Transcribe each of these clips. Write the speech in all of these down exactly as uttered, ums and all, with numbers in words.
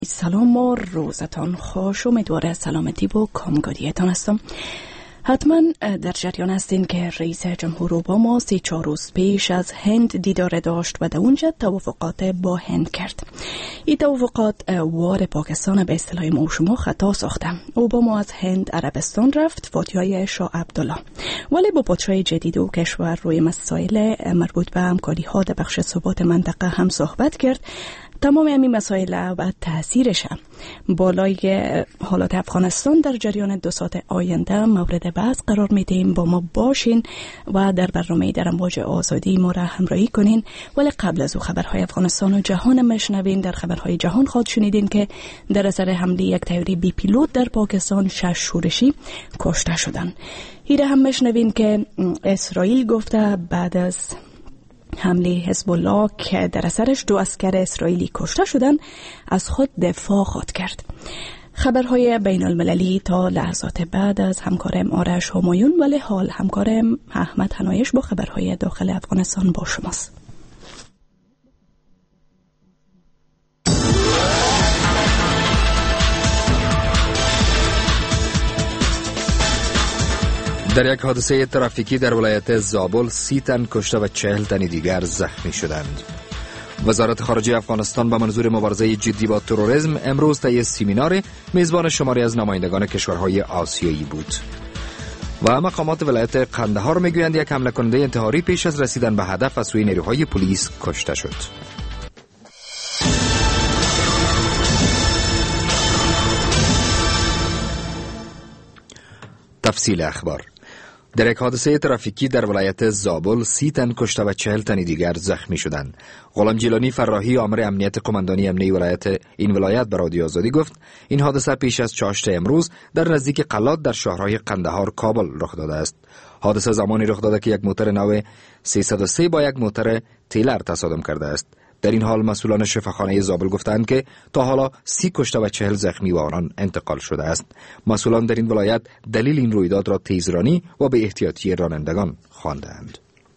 سلام و روزتان خوش، امیدوارم سلامتی و کامگاریتان هستم. حتما در جریان هستین که رئیس جمهور اوباما سی چهار روز پیش از هند دیدار داشت و در اونجا توافقات با هند کرد. این توافقات وار پاکستان به اصطلاح ما و شما خطا ساخته. اوباما از هند عربستان رفت فاتحای شاه عبدالله، ولی با پادشاه جدید و کشور روی مسائل مربوط به همکاری ها در بخش ثبات منطقه هم صحبت کرد. تمام این مسائل و تأثیرش بالای حالات افغانستان در جریان دو ساعت آینده مورد بحث قرار میدیم. با ما باشین و در برنامه در امواج آزادی ما را همراهی کنین. ولی قبل از او خبرهای افغانستان و جهان مشنوین. در خبرهای جهان خود شنیدین که در اثر حمله یک طیاره بی پیلوت در پاکستان شش شورشی کشته شدن. ایره هم مشنوین که اسرائیل گفته بعد از حمله حزب الله که در اثرش دو عسکر اسرائیلی کشته شدن از خود دفاع خواهد کرد. خبرهای بین المللی تا لحظات بعد از همکارم آرش همایون، ولی حال همکارم احمد حنایش با خبرهای داخل افغانستان با شماست. در یک حادثه ترافیکی در ولایت زابل سی تن کشته و چهل تن دیگر زخمی شدند. وزارت خارجه افغانستان به منظور مبارزه جدی با تروریسم امروز طی سمینار میزبان شماری از نمایندگان کشورهای آسیایی بود. و مقامات ولایت قندهار میگویند یک حمله کننده انتحاری پیش از رسیدن به هدف از سوی نیروهای پلیس کشته شد. تفصیل اخبار. در یک حادثه ترافیکی در ولایت زابل سی تن کشته و چهل تن دیگر زخمی شدند. غلام جیلانی فراحی آمر امنیت قماندانی امنیتی ولایت این ولایت به رادیو آزادی گفت این حادثه پیش از چاشت امروز در نزدیک قلات در شهرهای قندهار کابل رخ داده است. حادثه زمانی رخ داده که یک موتر نو سیصد و سه با یک موتر تیلر تصادم کرده است. در این حال مسئولان شفاخانه زابل گفتند که تا حالا سی کشته و چهل زخمی و آنان انتقال شده است. مسئولان در این ولایت دلیل این رویداد را تیزرانی و به احتیاطی رانندگان خواندند.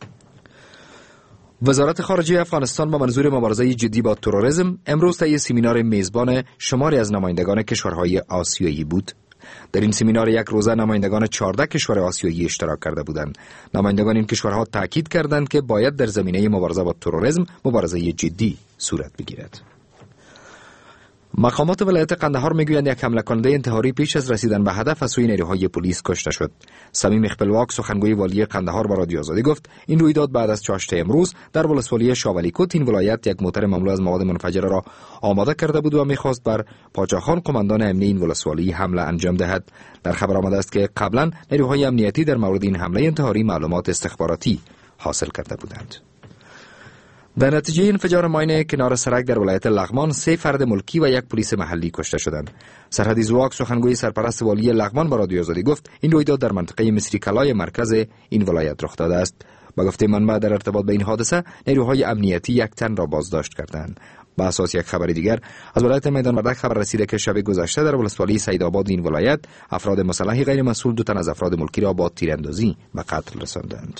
وزارت خارجه افغانستان با منظور مبارزه جدی با تروریسم امروز طی سمینار میزبان شماری از نمایندگان کشورهای آسیایی بود. در این سمینار یک روزه نمایندگان چهارده کشور آسیایی اشتراک کرده بودند. نمایندگان این کشورها تاکید کردند که باید در زمینه مبارزه با تروریسم مبارزه جدی صورت بگیرد. مقامات ولایت قندهار میگویند یک حمله کننده انتحاری پیش از رسیدن به هدف از سوی نیروهای پلیس کشته شد. صمیم خپلواک سخنگوی والی قندهار به رادیو آزادی گفت این رویداد بعد از چاشت امروز در ولسوالی شاولیکوت این ولایت یک موتر مملو از مواد منفجره را آماده کرده بود و میخواست بر پاچاخان قماندان امنی این ولسوالی حمله انجام دهد. در خبر آمده است که قبلا نیروهای امنیتی در مورد این حمله انتحاری معلومات استخباراتی حاصل کرده بودند. در نتیجه انفجار ماین کنار سرک در ولایت لغمان سه فرد ملکی و یک پلیس محلی کشته شدند. سرحدی زواک سخنگوی سرپرست والی لغمان به رادیو آزادی گفت این رویداد در منطقه مصری کلای مرکز این ولایت رخ داده است. با گفته منبع در ارتباط به این حادثه نیروهای امنیتی یک تن را بازداشت کردند. با اساس یک خبر دیگر از ولایت میدان وردک خبر رسیده که شب گذشته در ولسوالی سیدآباد این ولایت افراد مسلح غیر مسئول دو تن از افراد ملکی را با تیراندازی به قتل رساندند.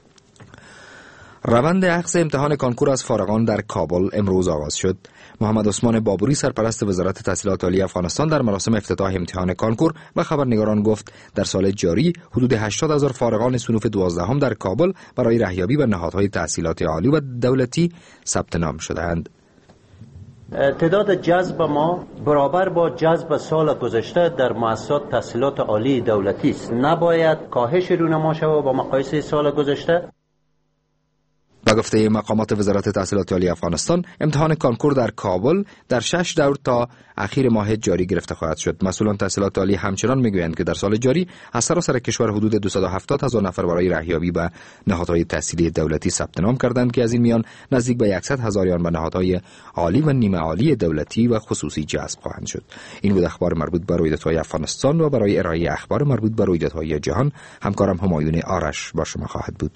روند اخذ امتحان کانکور از فارغان در کابل امروز آغاز شد. محمد عثمان بابوری سرپرست وزارت تحصیلات عالی افغانستان در مراسم افتتاح امتحان کانکور به خبرنگاران گفت در سال جاری حدود هشتاد هزار فارغان صنوف دوازدهم در کابل برای رهیابی به نهادهای تحصیلات عالی و دولتی ثبت نام شده‌اند. تعداد جذب ما برابر با جذب سال گذشته در مؤسسات تحصیلات عالی دولتی است. نباید کاهش رونما شود با مقایسه سال گذشته. با گفته مقامات وزارت تحصیلات عالی افغانستان امتحان کانکور در کابل در شش دور تا اخیر ماه جاری گرفته خواهد شد. مسئولان تحصیلات عالی همچنان میگویند که در سال جاری از سراسر کشور حدود دویست و هفتاد هزار نفر برای رهیابی به نهادهای تحصیلی دولتی ثبت نام کردند که از این میان نزدیک به صد هزاریان به نهادهای عالی و نیمه عالی دولتی و خصوصی جذب خواهند شد. این بود اخبار مربوط به رویدادهای افغانستان و برای ارائه اخبار مربوط به رویدادهای جهان همکارم همایون آرش با شما خواهد بود.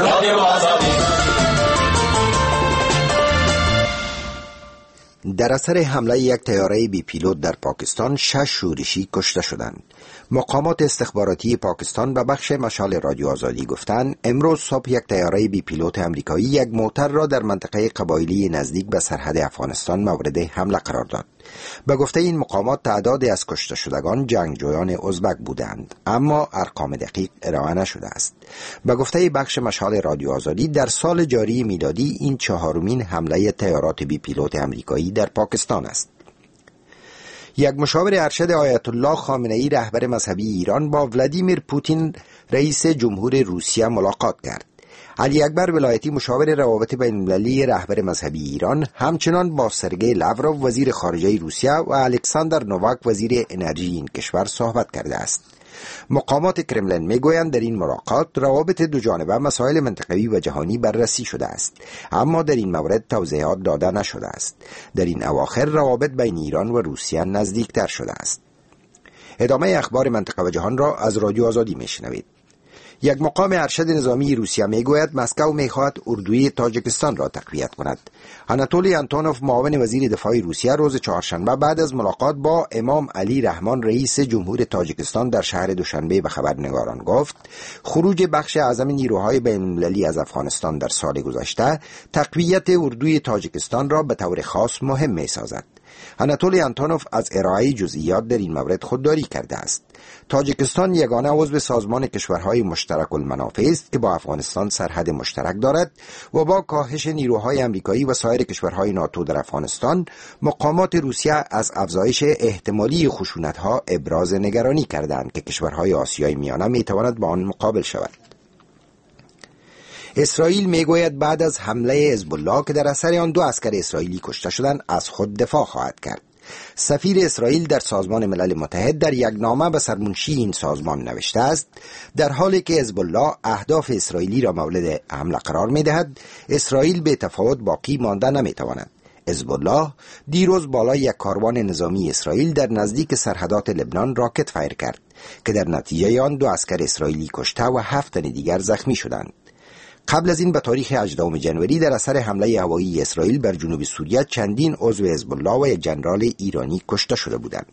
در اثر حمله یک طیاره بی پیلوت در پاکستان شش شورشی کشته شدند. مقامات استخباراتی پاکستان به بخش مشال رادیو آزادی گفتند امروز صبح یک طیاره بی پیلوت امریکایی یک موتر را در منطقه قبایلی نزدیک به سرحد افغانستان مورد حمله قرار داد. به گفته این مقامات تعدادی از کشته شدگان جنگجویان ازبک بودند، اما ارقام دقیق ارائه نشده است. به گفته بخش مشال رادیو آزادی در سال جاری میلادی این چهارمین حمله طیارات بی پیلوت امریکایی در پاکستان است. یک مشاور ارشد آیت الله خامنه ای رهبر مذهبی ایران با ولادیمیر پوتین رئیس جمهور روسیه ملاقات کرد. علی اکبر ولایتی مشاور روابط بین المللی رهبر مذهبی ایران همچنان با سرگئی لاوروف وزیر خارجه روسیه و الکساندر نوواک وزیر انرژی این کشور صحبت کرده است. مقامات کرملین میگویند در این ملاقات روابط دو جانبه مسائل منطقوی و جهانی بررسی شده است، اما در این مورد توضیحات داده نشده است. در این اواخر روابط بین ایران و روسیه نزدیکتر شده است. ادامه اخبار منطقه و جهان را از رادیو آزادی میشنوید. یک مقام ارشد نظامی روسیه میگوید مسکو میخواهد اردوی تاجیکستان را تقویت کند. آناتولی آنتونوف معاون وزیر دفاع روسیه روز چهارشنبه بعد از ملاقات با امام علی رحمان رئیس جمهور تاجیکستان در شهر دوشنبه به خبرنگاران گفت خروج بخش اعظم نیروهای بین المللی از افغانستان در سال گذشته تقویت اردوی تاجیکستان را به طور خاص مهم میسازد. آناتولی آنتونوف از ارائه جزئیات در این مورد خودداری کرده است. تاجیکستان یگانه عضو سازمان کشورهای مشترک المنافع است که با افغانستان سرحد مشترک دارد و با کاهش نیروهای آمریکایی و سایر کشورهای ناتو در افغانستان مقامات روسیه از افزایش احتمالی خشونت‌ها ابراز نگرانی کردند که کشورهای آسیای میانه میتواند با آن مقابل شود. اسرائیل میگوید بعد از حمله حزب الله که در اثر آن دو عسکر اسرائیلی کشته شدند از خود دفاع خواهد کرد. سفیر اسرائیل در سازمان ملل متحد در یک نامه به سرمنشی این سازمان نوشته است در حالی که حزب الله اهداف اسرائیلی را مورد حمله قرار می‌دهد، اسرائیل به تفاوت باقی مانده نمی‌تواند. حزب الله دیروز بالای یک کاروان نظامی اسرائیل در نزدیک سرحدات لبنان راکت فایر کرد که در نتیجه آن دو عسکر اسرائیلی کشته و هفت تن دیگر زخمی شدند. قبل از این به تاریخ هجدهم ژانویه در اثر حمله هوایی اسرائیل بر جنوب سوریه چندین عضو حزب الله و یک جنرال ایرانی کشته شده بودند.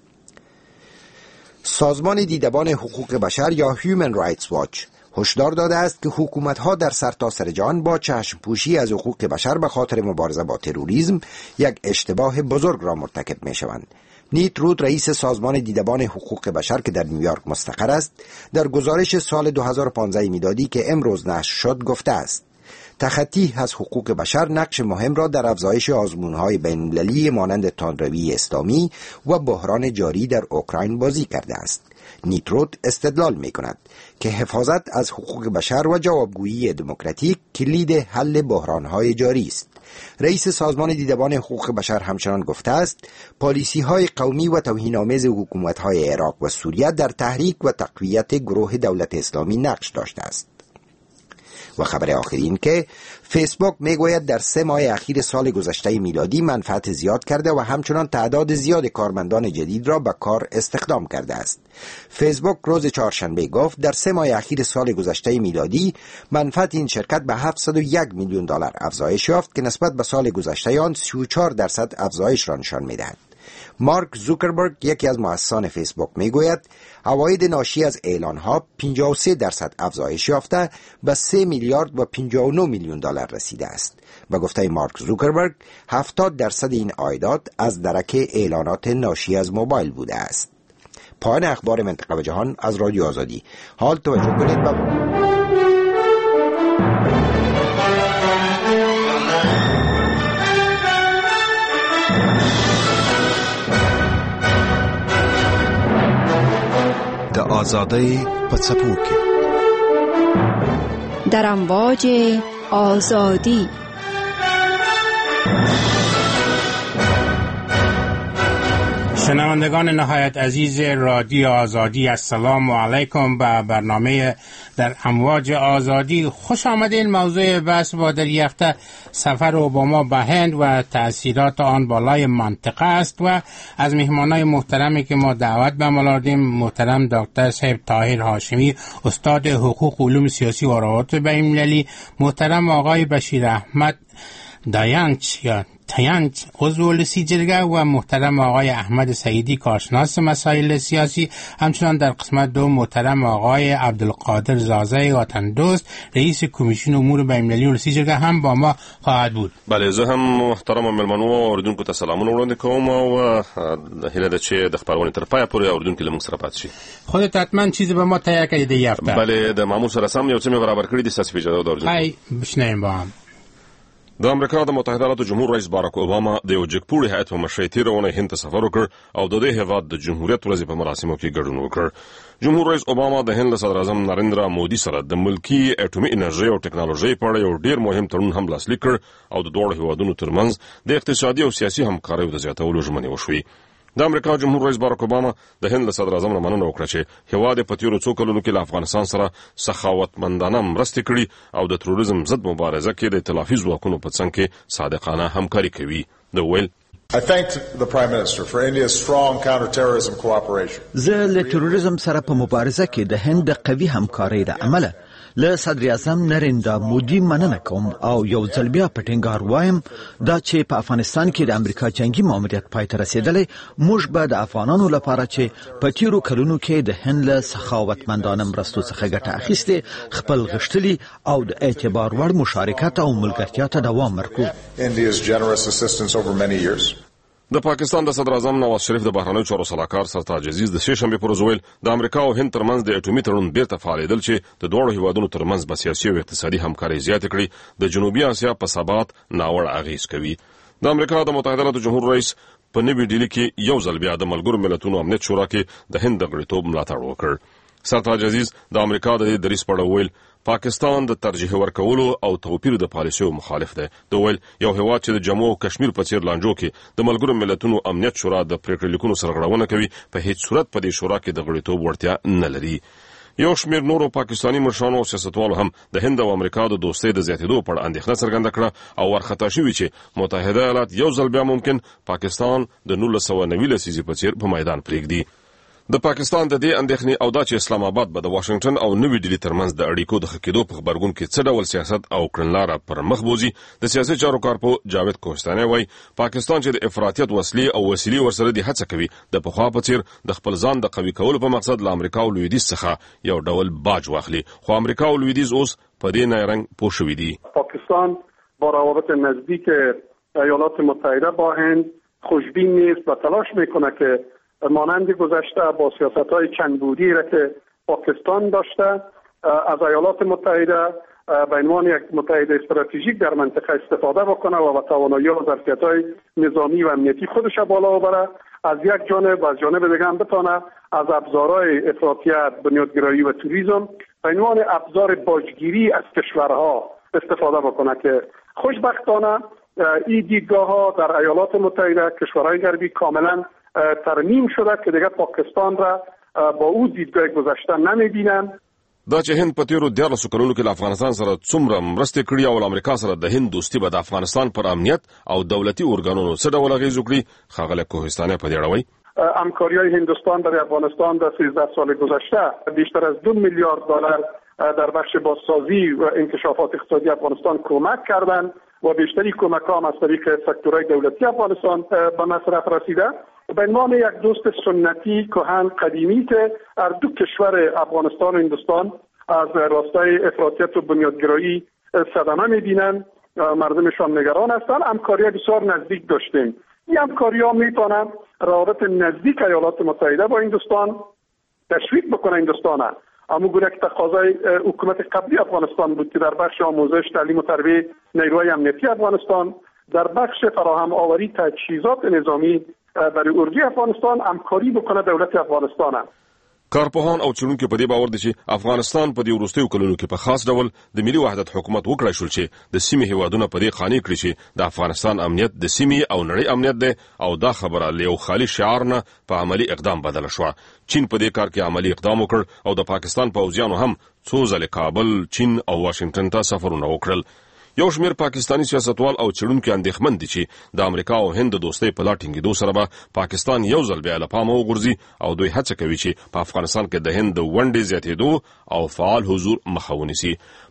سازمان دیدبان حقوق بشر یا هیومن رایتس واچ هشدار داده است که حکومت‌ها در سرتاسر جهان با چشم پوشی از حقوق بشر به خاطر مبارزه با تروریسم یک اشتباه بزرگ را مرتکب می‌شوند. نیت رود رئیس سازمان دیدبان حقوق بشر که در نیویورک مستقر است در گزارش سال دو هزار و پانزده میلادی که امروز نشر شد گفته است تخطی از حقوق بشر نقش مهم را در افزایش آزمون‌های بین‌المللی مانند تندروی اسلامی و بحران جاری در اوکراین بازی کرده است. نیت رود استدلال می‌کند که حفاظت از حقوق بشر و جوابگویی دموکراتیک کلید حل بحران‌های جاری است. رئیس سازمان دیدبان حقوق بشر همچنان گفته است پالیسی‌های قومی و توهین‌آمیز حکومت‌های عراق و سوریه در تحریک و تقویت گروه دولت اسلامی نقش داشته است. و خبر آخرین که فیسبوک میگوید در سه ماه اخیر سال گذشته میلادی منفعت زیاد کرده و همچنان تعداد زیاد کارمندان جدید را به کار استخدام کرده است. فیسبوک روز چهارشنبه گفت در سه ماه اخیر سال گذشته میلادی منفعت این شرکت به هفتصد و یک میلیون دلار افزایش یافت که نسبت به سال گذشته آن سی و چهار درصد افزایش را نشان می‌دهد. مارک زوکربرگ یکی از مؤسسان فیسبوک میگوید عواید ناشی از اعلانها پنجاه و سه درصد افزایش یافته به سه میلیارد و پنجاه و نه میلیون دلار رسیده است. به گفته مارک زوکربرگ هفتاد درصد این عایدات از درک اعلانات ناشی از موبایل بوده است. پایان اخبار منطقه و جهان از رادیو آزادی. حال توجه کنید به آزادی پڅپوکي در امواج آزادی. شنوندگان نهایت عزیز رادیو آزادی، السلام علیکم. به برنامه در امواج آزادی خوش آمدین. موضوع بحث با در یافته سفر اوباما به هند و تأثیرات آن بالای منطقه است و از مهمانای محترمی که ما دعوت به ملاردیم محترم دکتر صاحب طاهر هاشمی استاد حقوق علوم سیاسی و روابط بین المللی، محترم آقای بشیر احمد داینچ یا تیانت عضو لسی جرگه و محترم آقای احمد سعیدی کارشناس مسائل سیاسی، همچنان در قسمت دو محترم آقای عبدالقادر زازه وطندوست رئیس کمیسیون امور بین‌المللی لسی جرگه هم با ما خواهد بود. بله، زه هم محترم ملمنو اوریدونکو ته سلامونه وړاندې کوم او هیله ده چې د خبرونې تر پایه پورې اوریدونکو له موږ سره پاتې شي. خودت حتما چیزی به ما تیار کړی دی یافته؟ بله، د معمول سره سم یو څه مې برابر کړی دي. ستاسو په اجازه درځم. ای بشنیم با هم. د امریکا د متحده ایالاتو جمهور رئیس باراک اوباما د یو جګپوړي هیئت په مشرۍ تېره اونۍ هند ته سفر وکړ او د دې هېواد د جمهوریت ورځې په مراسمو کې ګډون وکړ. جمهور رئیس اوباما د هند له صدراعظم نریندرا مودي سره د ملکي اټومي انرژۍ او ټکنالوژۍ په اړه یو ډېر مهم تړون هم لاسلیک کړ او د دواړو هېوادونو ترمنځ د اقتصادي او سیاسي همکاریو د زیاتولو ژمنې وشوې. د امریکا جمهور رئیس باراک اوباما د هند له صدراعظم نه مننه وکړه چې هېواد یې په تېرو څو کلونو کې له افغانستان سره سخاوتمندانه مرستې کړي او د تروریزم ضد مبارزه کې د ائتلافي ځواکونو په څنګ کې صادقانه همکاري کوي. د ویل I thanked the Prime Minister for India's strong counterterrorism cooperation. زه له تروریزم سره په مبارزه کې د هند د قوي همکارۍ له امله له صدر اعظم نریندرا مودي مننه کوم او یو ځل بیا په ټینګار وایم دا چې په افغانستان کې د امریکا جنگي ماموریت پای ته رسیدلی، موږ به د افغانانو لپاره چې په تیرو کلونو کې د هند له سخاوتمندانه مرستو څخه ګټه اخیستې خپل غښتلي او د اعتبار وړ مشارکت او ملګرتیا ته دوام ورکړو. India's generous assistance over many years. د پاکستان د صدر اعظم نواز شریف د بهرنیو چارو سلاکار سرتاج عزیز د سې شنبې پر ورځ ویل د امریکا او هند ترمنځ د اټومي تړون بیرته فعالېدل چې د دواړو هیوادونو ترمنځ به سیاسي او اقتصادي همکاري زیاته کړي د جنوبي اسیا په ثبات ناوړه اغېز کوي. د امریکا د متحده ایالاتو جمهور رئیس په نوې ډیلي کې یو ځل بیا د ملګرو ملتونو امنیت شورا کې د هند د غړیتوب ملاتړ وکړ. سرتاج عزیز د امریکا د دې دریځ په اړه ویل پاکستان د ترجیح ورکولو او توپیر د پالیسیو مخالف دی. د ویل یو هیواد چې د جموں او کشمیر په څیر لانجو کې د ملګرو ملتونو امنیت شورا د پریکړې لیکونو سره غړونه کوي په هیڅ صورت په دې شورا کې د غړیتوب وړتیا نه لري. یو شمېر نورو پاکستاني مشرانو او سیاستوالو هم د هند او امریکا د دوستۍ د زیاتېدو په اړه اندېښنه څرګنده کړه او ورخطا شوي چې متحده ایالات یو ځل بیا ممکن پاکستان د نولس سوه نوي لسیزې په څیر په میدان پرېږدي. د پاکستان د دې اندېښنې او دا چې اسلام آباد به د واشنگټن او نوې ډیلي ترمنځ د اړیکو د ښه کېدو په غبرګون کې څه ډول سیاست او کړنلاره پر مخ بوځي، د سیاسي چارو کارپو جاوید کوهستاني وایي پاکستان چې د افراطیت وسلې او وسیلې ورسره د هڅه کوي د پخوا په څیر د خپل ځان د قوي کولو په مقصد له امریکا او لویدیځ څخه یو ډول باج واخلي، خو امریکا او لویدیځ اوس په دې نارنګ پوه شوي دي. پاکستان با روابط نزدیک ایالات متحده با هند خوشبین نیست و تلاش میکنه که مانند گذشته با سیاست‌های چند بودی را که پاکستان داشته از ایالات متحده به عنوان یک متحد استراتژیک در منطقه استفاده بکنه و با توانایی و ظرفیت‌های نظامی و امنیتی خودش بالا ببره، از یک جانب و از جانب دیگه هم بتونه از ابزارهای افراطیت، بنیادگرایی و توریسم به عنوان ابزار باجگیری از کشورها استفاده بکنه که خوشبختانه این دیدگاه‌ها در ایالات متحده کشورهای غربی کاملا ترمیم شده که دیگه پاکستان را با او دیدگاه گذشته نمیبینن. دا چې هند په تیرو دیارلسو کلونو کې له افغانستان سره څومره مرستې کړي او له امریکا سره د هند دوستي به د افغانستان پر امنیت او دولتي ارګانونو څه ډول اغېز وکړي، ښاغلی کوهستاني په دې اړه وایي همکاری‌های هندوستان در افغانستان در سیزده سال گذشته بیشتر از دو میلیارد دلار در بخش بازسازی و انکشافات اقتصادی افغانستان کمک کردند و بیشتری کمک ها هم از طریق سکتورهای دولتی افغانستان به مصرف رسیده. به عنوان یک دوست سنتی کهن قدیمی که هر دو کشور افغانستان و هندوستان از راستای افراطیت و بنیادگرایی صدمه می‌بینند، مردمشان نگران هستند، همکاری بسیار نزدیک داشتیم. این همکاری ها میتونه روابط نزدیک ایالات متحده با هندوستان تشویق بکنه هندوستان. اما گونه که تقاضای حکومت قبلی افغانستان بود که در بخش آموزش، تعلیم و تربیت نیروهای امنیتی افغانستان، در بخش فراهم آوری تجهیزات نظامی برای اردوی افغانستان همکاری بکنه دولت افغانستان. کارپوهان او څېړونکي په دې باور دي چې افغانستان په دې وروستیو کلونو کې په خاص ډول د ملي وحدت حکومت وکړای شول چې د سیمې هیوادونه په دې قانع کړي چې د افغانستان امنیت د سیمې او نړۍ امنیت دی او دا خبره له یو خالي شعار نه په عملی اقدام بدله شوه. چین په دې کار کې عملی اقدام وکړ او د پاکستان پوځیانو هم څو ځلې کابل، چین او واشنگټن ته سفرونه وکړل. یو شمېر پاکستانی سیاستوال او څېړونکي اندېښمن دي چې د امریکا او هند د دوستۍ په لا ټینګېدو سره به پاکستان یو ځل بیا له پامه وغورځي او دوی هڅه کوي چې په افغانستان کې د هند د ونډې زیاتېدو او فعال حضور مخه ونیسي.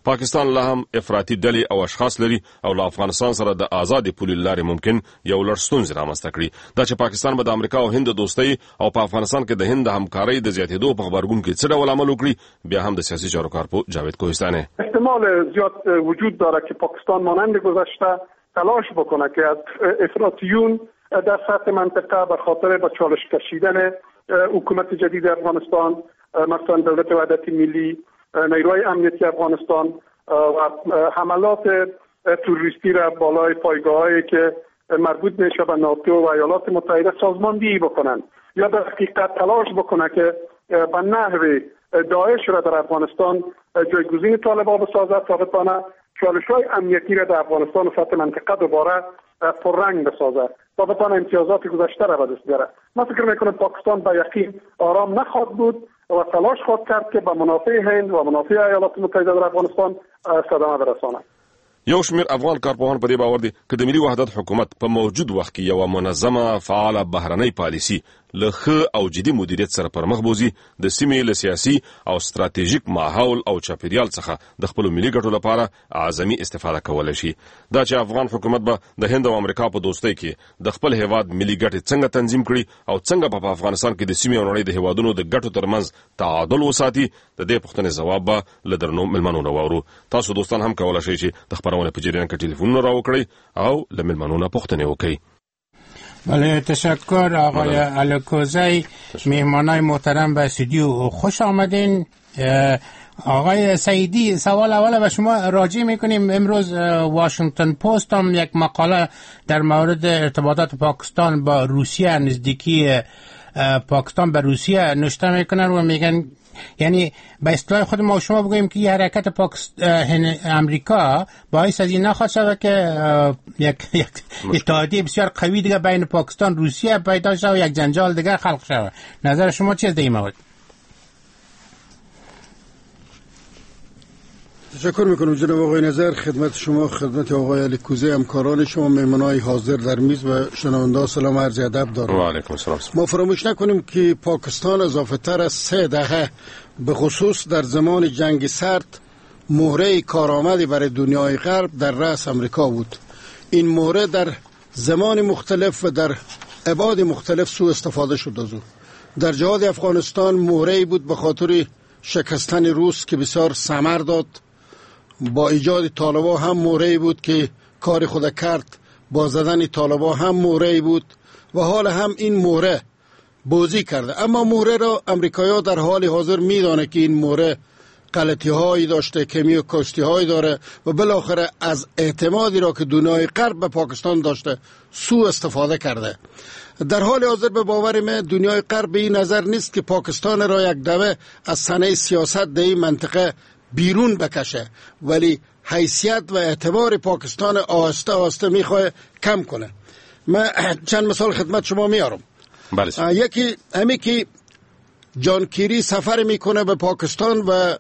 پاکستان لا هم افراطي ډلې او اشخاص لري او له افغانستان سره د آزاد پولې لارې ممکن یو لړ ستونزې رامنځته کړي. دا چې پاکستان به د امریکا او هند دوستۍ او په افغانستان کې د هند همکارۍ د زیاتېدو په خبرګون کې څه ډول عمل وکړي، بیا هم د سیاسي چارو کارپو جاوید کوهستانی احتمال زیاد وجود داره که پاکستان مانند گذشته تلاش بکنه که از افراطیون در سطح منطقه به خاطر با چالش کشیدن حکومت جدید افغانستان، مثلا دولت وحدت ملی، نیروهای امنیتی افغانستان و حملات تروریستی را بالای پایگاه‌هایی که مربوط میشه به ناتو و ایالات متحده سازماندهی بکنن، یا در حقیقت تلاش بکنه که به نحو داعش را در افغانستان جایگزین طالبان بسازد تا بتونه چالش‌های امنیتی را در افغانستان و سطح منطقه دوباره پررنگ بسازد تا بتونه امتیازات گذشته را به دست بیاره. من فکر میکنم پاکستان به یقین آرام نخواهد بود و تلاش خواهد کرد که به منافع هند و منافع ایالات متحده در افغانستان صدمه برساند. یو شمیر افغان کارپوهان په دې باور دي چې د ملي وحدت حکومت په موجود وخت کې یو منظمه فعاله بهرنۍ پالیسي له ښه او جدي مدیریت سره پر مخ بوزي، د سیمې له سیاسي او ستراتیژیک ماحول او چاپیریال څخه د خپل ملي ګټو لپاره اعظمي استفاده کولای شي. دا چې افغان حکومت به د هند او امریکا په دوستۍ کې د خپل هیواد ملي ګټې څنګه تنظیم کړي او څنګه په افغانستان کې د سیمې او نړۍ د هیوادونو د ګټو ترمنځ تعادل وساتي، د دې پوښتنې ځواب به له درنو ملمنو راوړو. تاسو دوستان هم کولای شئ چې د خبرونه په جریان کې ټلیفونونه راوکړئ او له ملمنو پوښتنې وکړئ. بله، تشکر آقای الکوزی. مهمانای محترم به استودیو خوش آمدین. آقای سعیدی، سوال اول به شما راجع میکنیم. امروز واشنگتن پست هم یک مقاله در مورد ارتباطات پاکستان با روسیه، نزدیکی پاکستان به روسیه نوشته میکنن و میگن، یعنی به اصطلاح خود ما شما بگوییم که یه حرکت پاکستان امریکا باعث از این نخواهد شود که یک یک اتحادیه بسیار قوی دیگه بین پاکستان روسیه پیدا شود و یک جنجال دیگه خلق شود. نظر شما چیه در این مورد؟ تشکر میکنم جناب آقای نظر. خدمت شما، خدمت آقای الکوزی، همکاران شما، مهمانای حاضر در میز و شنونده سلام عرض ادب دارم. و علیکم السلام. ما فراموش نکنیم که پاکستان اضافه تر از سه دهه به خصوص در زمان جنگ سرد مهره کارآمدی برای دنیای غرب در رأس امریکا بود. این مهره در زمان مختلف و در ابعاد مختلف سوء استفاده شد از او. در جهاد افغانستان مهره بود به خاطر شکستن روس که بسیار ثمر داد. با ایجاد طالبان هم مهره بود که کار خود کرد. با زدن طالبان هم مهره بود و حال هم این مهره بازی کرده. اما مهره را امریکایی‌ها در حال حاضر میدانه که این مهره غلطی هایی داشته، کمی و کاستی هایی داره و بالاخره از اعتمادی را که دنیای غرب به پاکستان داشته سوء استفاده کرده. در حال حاضر به باور من دنیای غرب به این نظر نیست که پاکستان را یک دفعه از صحنه سیاست در این منطقه بیرون بکشه، ولی حیثیت و اعتبار پاکستان آهسته آهسته میخواه کم کنه. من چند مثال خدمت شما میارم. بله. یکی همی که جان کیری سفر میکنه به پاکستان و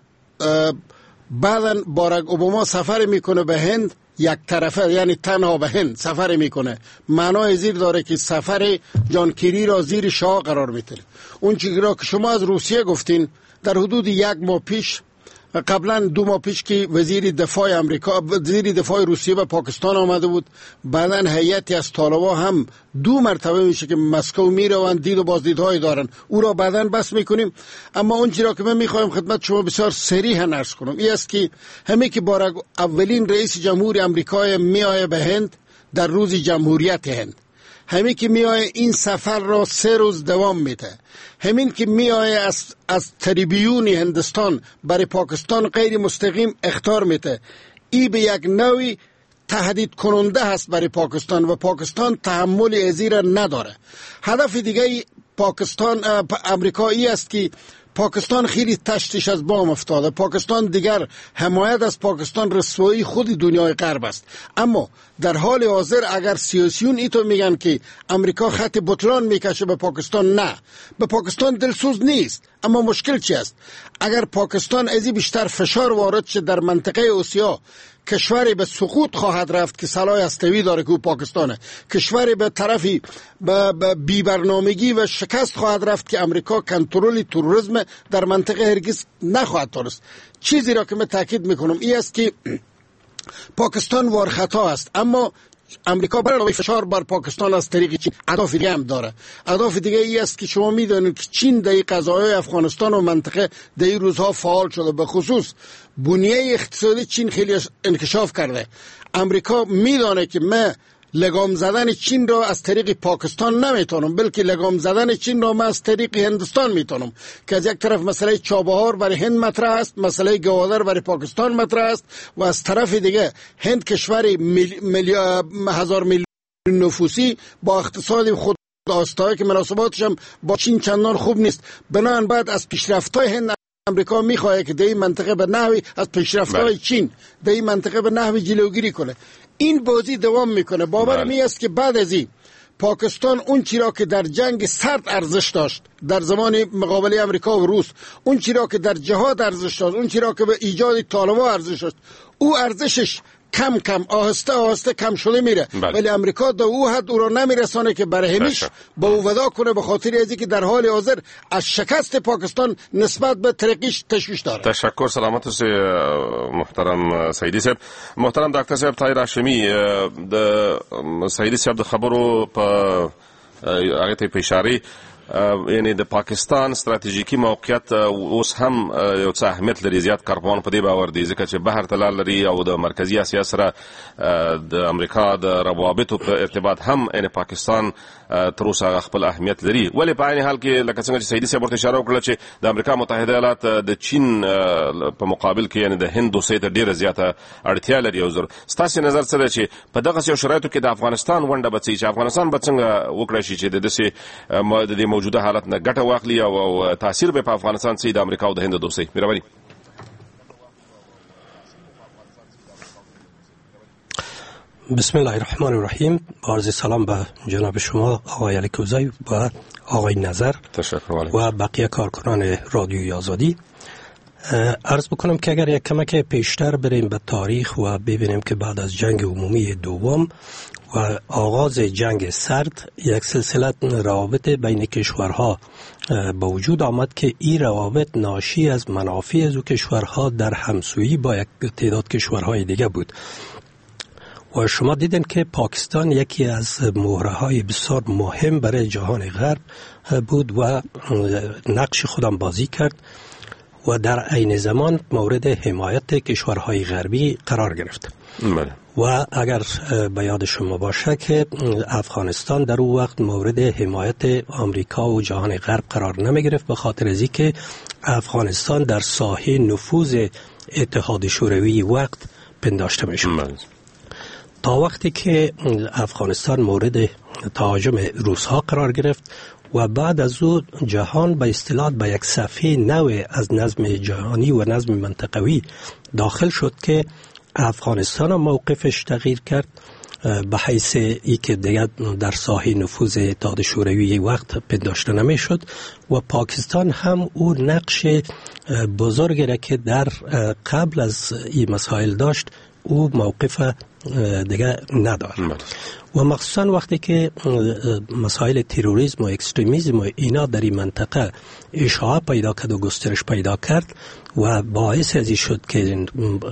بعداً باراک اوباما سفر میکنه به هند، یک طرفه، یعنی تنها به هند سفر میکنه. معنای زیر داره که سفر جان کیری را زیر شاه قرار میده. اون چیزی را که شما از روسیه گفتین، در حدود یک ماه پیش، قبلا دو ماه پیش که وزیر دفاع امریکا، وزیر دفاع روسیه به پاکستان آمده بود، بعدن هیئتی از طالبان هم دو مرتبه میشه که مسکو میروند، دید و بازدیدهای دارن. او را بعدن بس میکنیم. اما اون چیزی را که من میخوایم خدمت شما بسیار صریحا عرض کنم این است که همه که باراک اولین رئیس جمهور امریکا میآید به هند در روز جمهوریت هند، همین که میآید این سفر را سه روز دوام میده، همین که میآید از از تریبیون هندستان برای پاکستان غیر مستقیم اخطار میده. این به یک نوعی تهدید کننده هست برای پاکستان و پاکستان تحمل ازی را نداره. هدف دیگه پاکستان امریکایی است که پاکستان خیلی تشتش از بام افتاده. پاکستان دیگر حمایت از پاکستان رسوایی خود دنیای غرب است. اما در حال حاضر اگر سیاسیون ایتو میگن که امریکا خط بطلان میکشه به پاکستان، نه، به پاکستان دلسوز نیست. اما مشکل چی است؟ اگر پاکستان ازی بیشتر فشار وارد شه در منطقه آسیا کشوری به سقوط خواهد رفت که سلاح هسته‌ای داره که پاکستانه، کشوری به طرفی به بی برنامگی و شکست خواهد رفت که امریکا کنترل تروریسم در منطقه هرگز نخواهد تونست. چیزی را که من تاکید میکنم این است که پاکستان وارخطا است، اما امریکا برای فشار بر پاکستان از طریق چین اهداف دیگه هم داره. اهداف دیگه ای است که شما میدونید که چین در قضایای افغانستان و منطقه در این روزها فعال شده، به خصوص بنیه اقتصادی چین خیلی انکشاف کرده. امریکا میدونه که من لگام زدن چین را از طریق پاکستان نمیتونم، بلکه لگام زدن چین را من از طریق هندوستان میتونم که از یک طرف مسئله چابهار برای هند مطرح است، مسئله گوادر برای پاکستان مطرح است، و از طرف دیگه هند کشوری میلی... میلی... هزار میلیون نفوسی با اقتصاد خود آستایی که مناسباتش هم با چین چندان خوب نیست. بنابراین بعد از پیشرفت‌های هند امریکا میخواد که در این منطقه به نحوی از پیشرفت‌های چین در این منطقه به نحوی جلوگیری کنه. این بازی دوام میکنه. باور می است که بعد از این پاکستان اون چی را که در جنگ سرد ارزش داشت در زمان مقابله امریکا و روس، اون چی را که در جهاد ارزش داشت، اون چی را که به ایجاد طالبان ارزش داشت، او ارزشش کم کم آهسته آهسته کم شده میره، ولی امریکا در او حد او را نمیرسانه که برای همیشه با او ودا کنه، به خاطر ازی که در حال حاضر از شکست پاکستان نسبت به ترقیش تشویش داره. تشکر. سلامت سے محترم سعیدی صاحب. محترم ډاکټر صاحب طاهر هاشمي، د سعیدی صاحب د خبرو په هغه ته اشاره یعنی د پاکستان استراتیژیکي موقعیت اوس هم یو څه اهمیت لري. زیات کارپوهان په دې باور دي ځکه چې بهر ته لار لري او د مرکزي اسیا سره د امریکا د روابطو په ارتباط هم یعنی پاکستان تر اوسه خپل اهمیت لري. ولې په عین حال کې لکه څنګه چې سعیدي صاحب ورته اشاره وکړه چې د امریکا متحده ایالات د چین په مقابل کې یعنی د هند دوسۍ ته ډیره زیاته اړتیا لري. او زر ستاسو نظر څه دی چې په دغه یو شرایطو کې د افغانستان ونډه به څه چې افغانستان به څنګه وکړي شي چې د داسې د موجوده حالت نه ګټه واخلي او تاثیر به په افغانستان سي د امریکا او د هند دوسۍ؟ مهرباني. بسم الله الرحمن الرحیم. عرض سلام به جناب شما آقای علیکوزی و آقای نظر و بقیه کارکنان رادیوی آزادی. عرض بکنم که اگر یک کمک پیشتر بریم به تاریخ و ببینیم که بعد از جنگ عمومی دوم و آغاز جنگ سرد یک سلسله روابط بین کشورها به وجود آمد که این روابط ناشی از منافع از او کشورها در همسویی با یک تعداد کشورهای دیگه بود. و شما دیدن که پاکستان یکی از مهره‌های بسیار مهم برای جهان غرب بود و نقش خودم بازی کرد و در عین زمان مورد حمایت کشورهای غربی قرار گرفت. بله. و اگر به یاد شما باشه که افغانستان در اون وقت مورد حمایت آمریکا و جهان غرب قرار نمی گرفت به خاطر از اینکه افغانستان در ساحه نفوذ اتحاد شوروی وقت پنداشته می شد. تا وقتی که افغانستان مورد تهاجم روس‌ها قرار گرفت و بعد از او جهان به اصطلاح به یک صفحه نو از نظم جهانی و نظم منطقوی داخل شد که افغانستان موقفش تغییر کرد به حیث ای که دیگر در ساحه نفوذ اتحاد شوروی وقت پنداشته نمی شد و پاکستان هم او نقش بزرگی را که در قبل از این مسائل داشت او موقف دیگه ندار. و مخصوصا وقتی که مسائل تروریسم و اکستریمیسم و اینا در این منطقه اشاعه پیدا کرد و گسترش پیدا کرد و باعث ازی شد که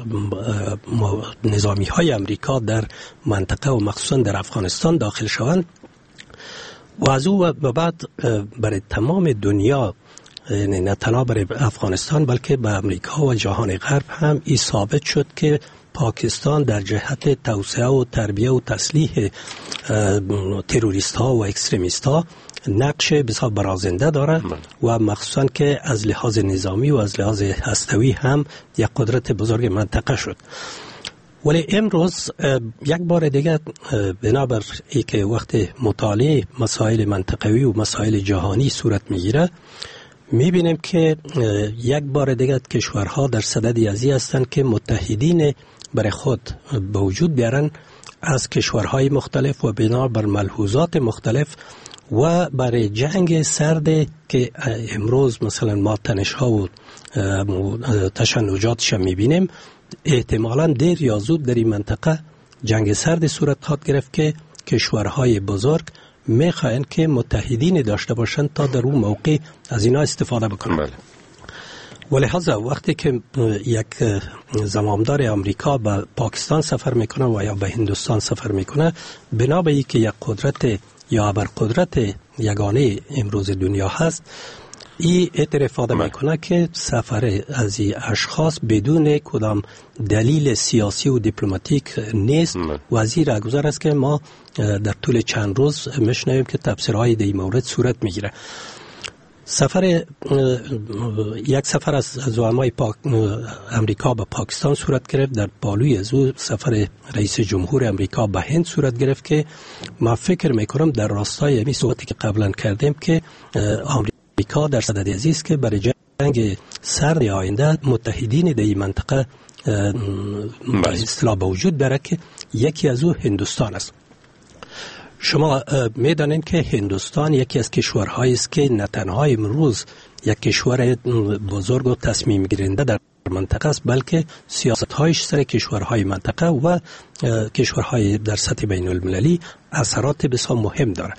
نظامی های امریکا در منطقه و مخصوصا در افغانستان داخل شوند و از او و بعد برای تمام دنیا، یعنی نه تنها برای افغانستان بلکه به امریکا و جهان غرب هم این ثابت شد که پاکستان در جهت توسعه و تربیه و تسلیح تروریست ها و اکستریمیست ها نقش بسیار برازنده داره و مخصوصا که از لحاظ نظامی و از لحاظ هستوی هم یک قدرت بزرگ منطقه شد. ولی امروز یک بار دیگه بنابر ای که وقت مطالعه مسائل منطقوی و مسائل جهانی صورت میگیره میبینیم که یک بار دیگه کشورها در صدد ازی هستند که متحدین برای خود به وجود بیارن از کشورهای مختلف و بنا بر ملحوظات مختلف و برای جنگ سرد که امروز مثلا ما تنش‌ها و تشنجاتش میبینیم احتمالاً دیر یا زود در این منطقه جنگ سرد صورت خواهد گرفت که کشورهای بزرگ میخواهند که متحدین داشته باشند تا در اون موقع از اینا استفاده بکنند. بله. ولهذا وقتی که یک زمامدار امریکا به پاکستان سفر میکنه و یا به هندوستان سفر میکنه، بنا به اینکه یک قدرت یا ابرقدرت یگانه امروز دنیا هست، این اعتراف میکنه که سفر از این اشخاص بدون کدام دلیل سیاسی و دیپلماتیک نیست و از این راهگذر است که ما در طول چند روز میشنویم که تفسیرهای در این مورد صورت میگیره. سفر یک سفر از زعمای پاک امریکا به پاکستان صورت گرفت، در پالوی از او سفر رئیس جمهور امریکا به هند صورت گرفت که ما فکر میکنم در راستای همین صحبتی که قبلا کردیم که امریکا در صدد عزیز که برای جنگ سرد آینده متحدین در این منطقه به اصطلاح به وجود بیاره که یکی از او هندوستان است. شما میدانید که هندوستان یکی از کشورهایی است که نه تنها امروز یک کشور بزرگ و تصمیم گیرنده در منطقه است، بلکه سیاست‌هایش سر کشورهای منطقه و کشورهای در سطح بین المللی اثرات بسیار مهم داره.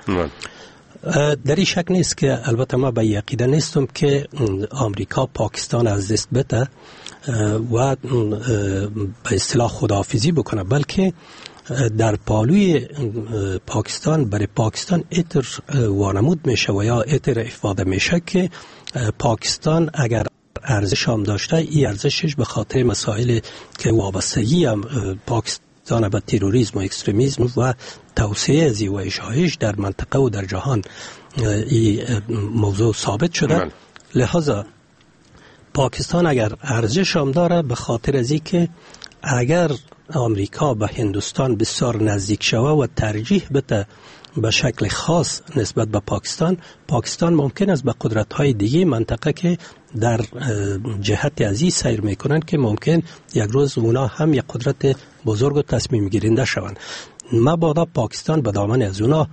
در این شک نیست که البته ما به عقیده نیستم که آمریکا پاکستان از دست بده و به اصطلاح خداحافظی بکنه، بلکه در پالوی پاکستان برای پاکستان اتر وانمود میشه و یا اتر افاده میشه که پاکستان اگر ارزش هم داشته، این ارزشش به خاطر مسائل که وابستگی هم پاکستان به تروریسم و اکستریمیسم و توسعه زیوایش‌هایش در منطقه و در جهان این موضوع ثابت شده. لحاظا پاکستان اگر ارزش هم داره به خاطر از اینکه اگر آمریکا به هندوستان بسیار نزدیک شوه و ترجیح بده به شکل خاص نسبت به پاکستان، پاکستان ممکن است به قدرت‌های دیگه منطقه که در جهت ازی سیر میکنن که ممکن یک روز اونا هم یک قدرت بزرگ و تصمیم گیرنده شوند. مبادا پاکستان به دامن از اونا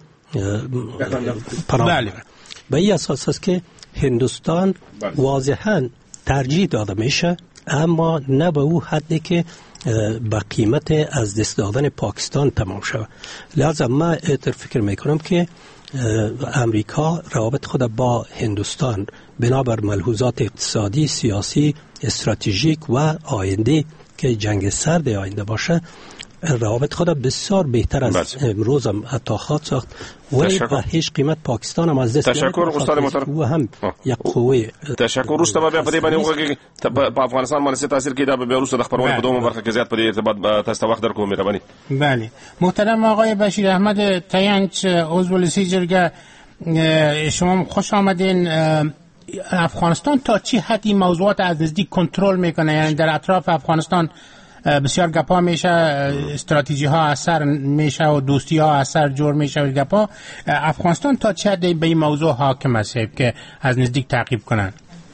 پناه ببره. به این اساس است که هندوستان واضحاً ترجیح داده میشه، اما نه به او حدی که با قیمت از دست دادن پاکستان تمام شود. لذا من اتر فکر میکنم که امریکا روابط خود با هندوستان بنابر ملحوظات اقتصادی، سیاسی، استراتژیک و آینده که جنگ سرد آینده باشه، روابط خود بسیار بهتر از امروز هم حتی خواهد ساخت، ولی به هیچ قیمت پاکستان هم از دست تشکر استاد محترم و هم یک قوه تشکر. روسته بیا په دې باندې وګورئ په افغانستان باندې تاثیر کې دا به روسته د خبرونو په دومره برخه کې زیات په دې ارتباط تاسو وخت درکوم مهرباني. بله محترم آقای بشیر احمد تاینچ عضو لسی جرگه، شما خوش آمدین. افغانستان تا چی حد این موضوعات از نزدیک کنترل میکنه؟ یعنی در اطراف افغانستان بسیار گپا میشه، استراتژی ها اثر میشه و دوستی ها اثر جور میشه و گپا. افغانستان تا چه حد به این موضوع حاکم است که از نزدیک تعقیب کنن؟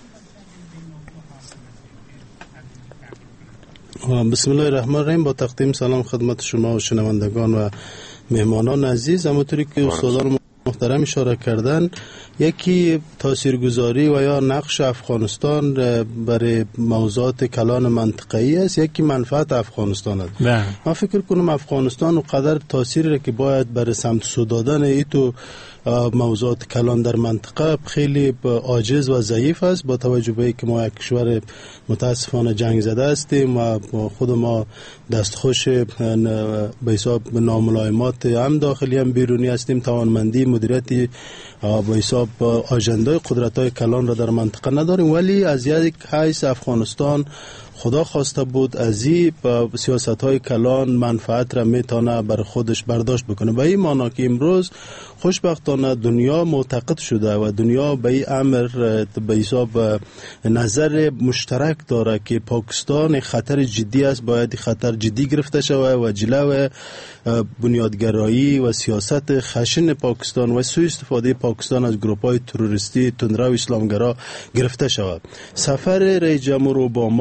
بسم الله الرحمن الرحیم. با تقدیم سلام خدمت شما و شنوندگان و مهمانان عزیز. همونطوری که استادان محترم اشاره کردن، یکی تاثیرگذاری و یا نقش افغانستان برای موضوعات کلان منطقه‌ای است، یکی منفعت افغانستان است. من فکر کنم افغانستان و قدر تاثیری که باید برای سمت سو دادن ایتو موضوعات کلان در منطقه خیلی عاجز و ضعیف است، با توجه به اینکه ما یک کشور متاسفانه جنگ زده هستیم و خود ما دستخوش به حساب ناملایمات هم داخلی هم بیرونی هستیم. توانمندی مدیریت به حساب آژندای قدرت‌های کلان را در منطقه نداریم، ولی از یک حیث افغانستان خدا خواسته بود از این سیاست‌های کلان منفعت را میتونه بر خودش برداشت بکنه. به این معنی که امروز خوشبختانه دنیا معتقد شده و دنیا به این امر به حساب نظر مشترک داره که پاکستان خطر جدی است، باید خطر جدی گرفته شود و جلو بنیادگرایی و سیاست خشن پاکستان و سوء استفاده پاکستان از گروه‌های تروریستی تندرو اسلامگرا گرفته شود. سفر رئیس جمهور اوباما به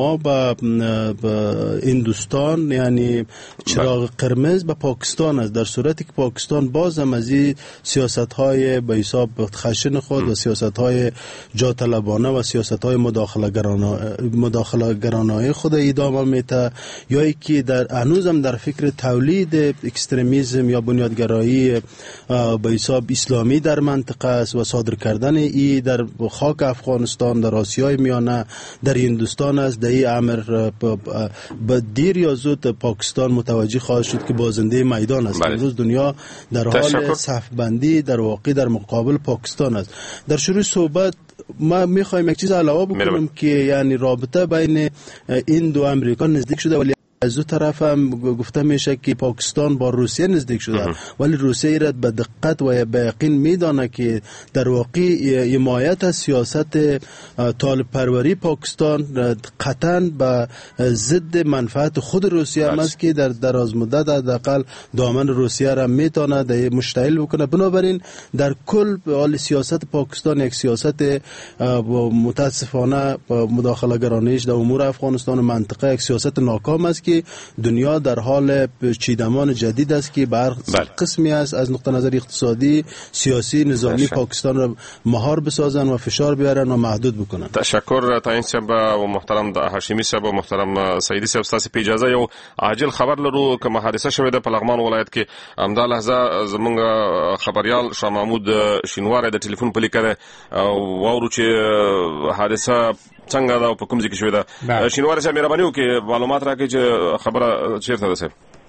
به هندوستان، یعنی چراغ قرمز به پاکستان است، در صورتی که پاکستان باز هم از این سیاست های به حساب خشن خود و سیاست های جاطلبانه و سیاست های مداخله گرانه مداخله گرانه خود ادامه میده، یا که در هنوزم در فکر تولید اکستریمیسم یا بنیادگرایی به حساب اسلامی در منطقه است و صادر کردن ای در خاک افغانستان، در آسیای میانه، در هندوستان است. در این امر به دیر یا زود پاکستان متوجه خواهد شد که بازنده میدان است. امروز دنیا در حال صف بندی در واقع در مقابل پاکستان است. در شروع صحبت ما میخوایم یک چیز علاوه بکنم که یعنی رابطه بین هند و امریکا نزدیک شده، ولی از دو طرف هم گفته میشه که پاکستان با روسیه نزدیک شده، ولی روسیه را به دقت و به یقین میدانه که در واقع حمایت از سیاست طالب پروری پاکستان قطعا به ضد منفعت خود روسیه هم است که در دراز مدت حداقل دامن روسیه را میتونه مشتعل بکنه. بنابراین در کل حال سیاست پاکستان یک سیاست متاسفانه مداخله گرانیش در امور افغانستان و منطقه یک سیاست ناکام است که دنیا در حال چیدمان جدید است که بر قسمی است از نقطه نظر اقتصادی، سیاسی، نظامی پاکستان را مهار بسازن و فشار بیارن و محدود بکنن. تشکر تاین صاحب و محترم هاشمی صاحب و محترم سیدی صاحب. تاسو په اجازه یو عاجل خبر لرو کوم حادثه شوې ده په لغمان ولایت کې. همدا لحظه زمونږ خبريال شاه محمود شینوار د ټلیفون په لیکه واورو چې حادثه څنګه دا په کوم ځای کې شوې ده. شینوار صاحب مهرباني وکړئ معلومات راکړئ چې خبره چیرته ده. صاحب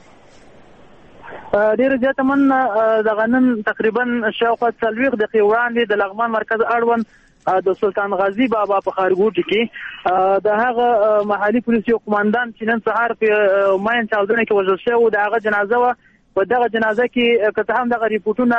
ډیر زیاته من د غنن تقریبا شاوخوا څلوېښت دقیقې وړاندې د لغمان مرکز اړوند د سلطان غازی بابا په خارګوټي کې د هغه محلي پولیس یو قوماندان چې نن سهار په ماین چاودنه کې وژل شوی و، د هغه جنازه و. په دغه جنازه کې که څه هم دغه ریپورټونه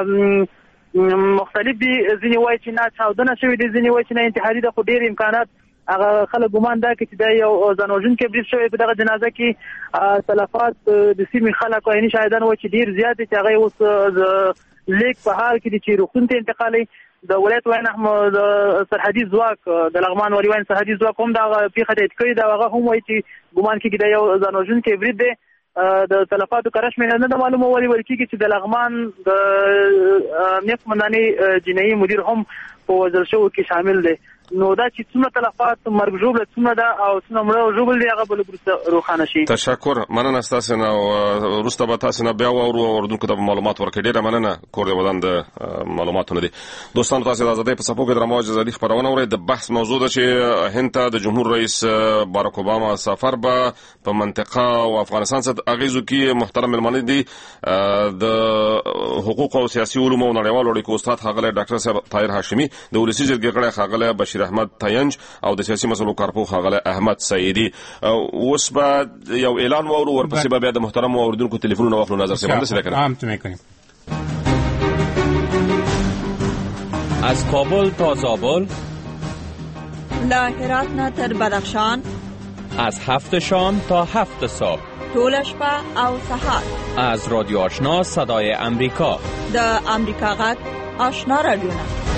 مختلف دي، ځینې وایي چې نه چاودنه شوې دي، ځینې وایي چې نه انتحاري ده، خو ډېر امکانات هغه خلک ګمان دا کوي چې دا یو ځانوژونکی برید شوی. په دغه جنازه کې تلفات د سیمې خلک عیني شاهدان وایي چې ډېر زیات دي، چې هغه اوس لیک په حال کې دي چې روغتون ته انتقالوي. د ولایت وین احمد سرحدي ځواک د لغمان والي وین سرحدي ځواک هم دا پیښه تایید کړې ده. هغه هم وایي چې ګمان کېږي دا یو ځانوژونکی برید دی. د تلفاتو کرش مې نه ده معلومه، ولې ویل کېږي چې د لغمان د امنیت قومندانۍ جنایي مدیر هم په وژل شوو کې شامل دی. نو دا چې څومره تلفات مرګ ژوبله څومره ده او څومره مړه ژوبل دی هغه به لږ وروسته روښانه شي. تشکر، مننه ستاسو نه. وروسته به تاسو نه بیا واورو اردوونکو ته معلومات ورکړئ. ډېره مننه. کور د ودان د معلوماتو نه دی. دوستانو تاسو د ازادۍ په څپو کې د رمواج ازادي خبرونه اورئ. د بحث موضوع ده چې هند ته د جمهور رئیس باراک اوباما سفر به په منطقه او افغانستان سره اغیزو کې محترم ملمانه دي. د حقوق او سیاسي علومو او نړیوالو اړیکو استاد ښاغلی ډاکټر صاحب طاهر هاشمي، د ولسي جرګې غړی ښاغلی بشیر احمد تاینج او د سیاسي مسلو کارپو ښاغلی احمد سعیدي. اوس به یو اعلان واورو، ورپسې به بیا د محترم اوریدونکو تلیفونونه واخلو. نظر صاحب همداسې ده که نه؟ از کابل تا زابل، له هرات نه تر بدخشان، از هفت شام تا هفت صبح، طول شپه او سحر، از رادیو آشنا صدای امریکا، د امریکا غږ آشنا رادیونا.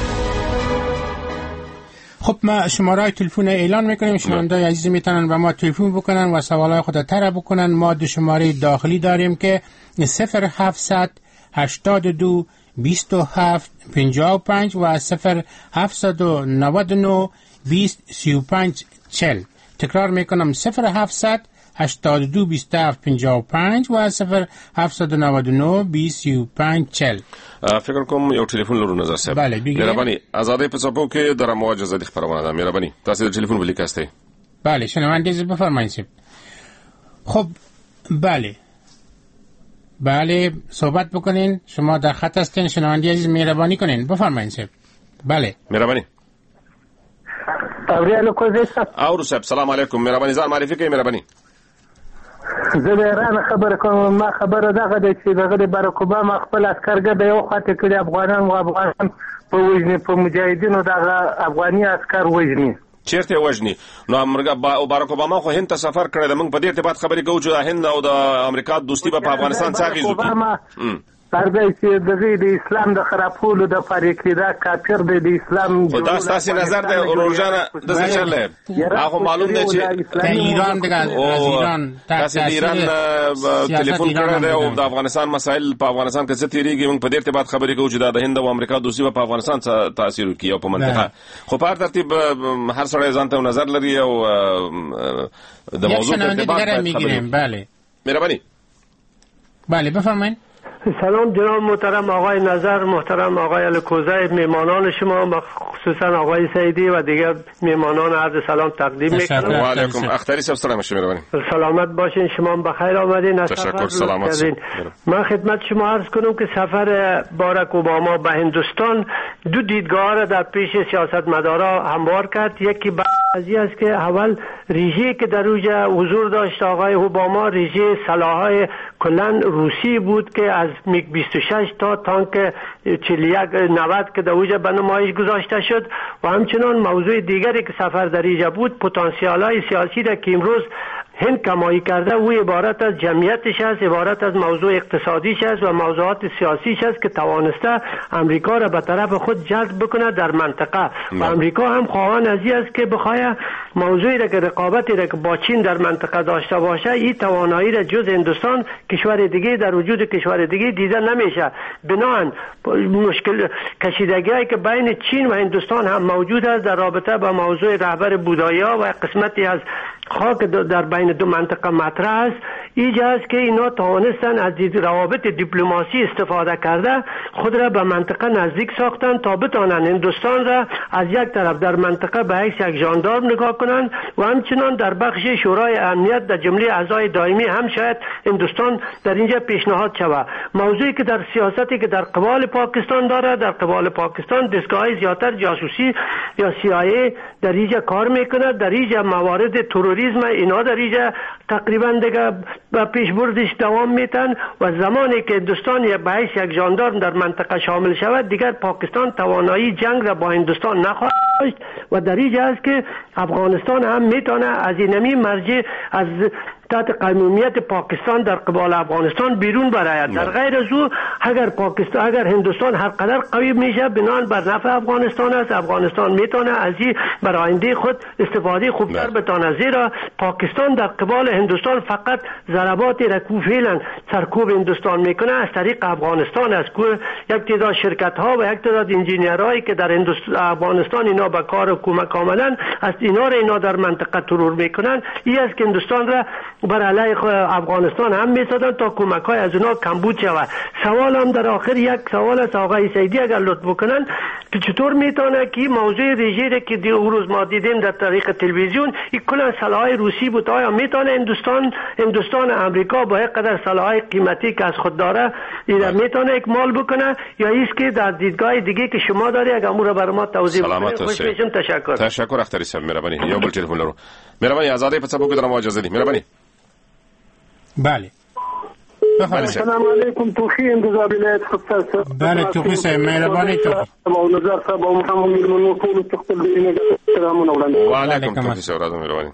خب ما شماره تلفن اعلان میکنیم. شنونده‌های عزیز میتونن به ما تلفن بکنن و سوالای خود طرح بکنن. ما دو شماره داخلی داریم که صفر هفتصد هشتاد و دو بیست و هفت پنجاه و پنج و صفر هفتصد و نود و نه بیست سی و پنج چهل. تکرار میکنم صفر هفتصد هشتاد و دو بیست و هفت پنجاه و پنج و صفر هفتصد و نود و نه بیست سی و پنج چهل. فکر کوم یو ټلیفون لرو. نظر صاحب بله بگید. مهربانی. ازادۍ په څپو کې د رمواج ازادي خبرونه ده. مهربانی تاسو د ټلیفون بلی کاستئ. بله شنونده از بفرمایید صاحب. خب بله بله صحبت بکنین. شما در خط هستین شنونده عزیز، مهربانی کنین بفرمایید صاحب. بله مهربانی. اوریالو کوزه اورو صاحب سلام علیکم. مهربانی ځان معرفي کړئ. مهربانی. زه د ایران خبره کوم. ما خبره دغه ده چې دغه د باراک اوباما خپل عسکرګه د یو خواته کړي افغانان او افغانان په وژنې په مجاهدینو دغه افغاني عسکر وژني. چیرته وژني؟ نو امریکا باراک اوباما خو هند ته سفر کړی دی. موږ په دې ارتباط خبرې کوو چې هند او د امریکا دوستي به په افغانستان څه اغېز وکړي. ارزه چې دغه د اسلام د خرابولو د فریقیده کافر دی د اسلام خدا ستاسو نظر د اورجانه د څه چلې هغه معلوم دی چې ایران د ایران تاسو د ایران ټلیفون کړه دی او د افغانستان مسائل په افغانستان کې څه تیریږي موږ په دې ارتباط خبرې کوو چې د هند او امریکا دوستي په افغانستان څه تاثیر کوي او په منطقه خو په ترتیب هر سړی ځان ته نظر لري او د موضوع په ارتباط میگیریم. بله مهربانی. بله بفرمایید. سلام جناب محترم آقای نظر، محترم آقای الکوزی، میمانان شما خصوصا آقای سعیدی و دیگر میمانان عرض سلام تقدیم میکنم. و علیکم اختری صاحب سلام شما میربانی. سلامت باشین، شما بخیر آمدین. تشکر سلامت. من خدمت شما عرض کنم که سفر باراک اوباما به هندوستان دو دیدگاه را در پیش سیاستمدارا هموار کرد. یکی بعضی است که اول ریژه که در اوجا حضور داشت آقای اوباما ریژه سلاح‌های کلان روسی بود که از میگ بیست و شش تا تانک چهل و یک نود که در اوجا به نمایش گذاشته شد و همچنان موضوع دیگری که سفر در اینجا بود پتانسیل‌های سیاسی را که امروز هند کمایی کرده او عبارت از جمعیتش است، عبارت از موضوع اقتصادیش است و موضوعات سیاسیش است که توانسته امریکا را به طرف خود جذب بکنه در منطقه و امریکا هم خواهان ازی است که بخواه موضوعی را که رقابتی را که با چین در منطقه داشته باشه این توانایی را جز هندوستان کشور دیگه در وجود کشور دیگه دیده نمیشه. بنابراین مشکل کشیدگی‌هایی که بین چین و هندوستان هم موجود است در رابطه با موضوع رهبر بودایا و قسمتی از خاک در بین دو منطقه مطرح است. اینجا است که اینا توانستن از روابط دیپلماسی استفاده کرده خود را به منطقه نزدیک ساختن تا بتانن هندوستان را از یک طرف در منطقه به حیث یک ژاندارم نگاه کنند و همچنان در بخش شورای امنیت در جمله اعضای دائمی هم شاید هندوستان در اینجا پیشنهاد شود. موضوعی که در سیاستی که در قبال پاکستان داره، در قبال پاکستان دستگاه زیاتر جاسوسی یا سی آی ای در اینجا کار میکنه، در اینجا موارد تروریسم اینا در اینجا تقریبا دیگه به پیشبردش دوام میتن و زمانی که هندوستان یک به حیث یک ژاندارم در منطقه شامل شود دیگر پاکستان توانایی جنگ را با هندوستان نخواهد داشت و در اینجا است که افغانستان هم میتونه از اینمی مرجع از تحت قیمومیت پاکستان در قبال افغانستان بیرون براید. در غیر از او اگر پاکستان اگر هندوستان هر قدر قوی میشه بنان بر نفع افغانستان است، افغانستان میتونه از این بر آینده خود استفاده خوبتر بتونه، زیرا پاکستان در قبال هندوستان فقط ضربات رکوب فعلا سرکوب هندوستان میکنه از طریق افغانستان است که یک تعداد شرکت ها و یک تعداد انجینیرایی که در افغانستان اینا به کار حکومت کاملا از اینا را اینا در منطقه ترور میکنن. این است که هندوستان را بر علیه افغانستان هم میسادن تا کمک های از اونا کمبود شود. سوال هم در آخر یک سوال است آقای سعیدی اگر لطف بکنن که چطور میتونه که موضوع ریژه که دی روز ما دیدیم در طریق تلویزیون این کلا سلاح روسی بود، آیا میتونه هندوستان هندوستان امریکا با یک قدر سلاح قیمتی که از خود داره این میتونه اکمال بکنه یا ایست که در دیدگاه دیگه که شما داری اگر امور بر ما توضیح بدید؟ خوش میشم. تشکر. تشکر اختری صاحب مهربانی. یا بل تلفن لرو. مهربانی آزادی په څپو کې درمو اجازه دي. مهربانی. بله. السلام علیکم توخی انتظار ولایت خصاص. بله توخی صاحب مهربانی توخی. او نظر صاحب او محمد ملمنو ټول تخته دې سلامونه وړاندې. وعلیکم توخی صاحب راځم مهربانی.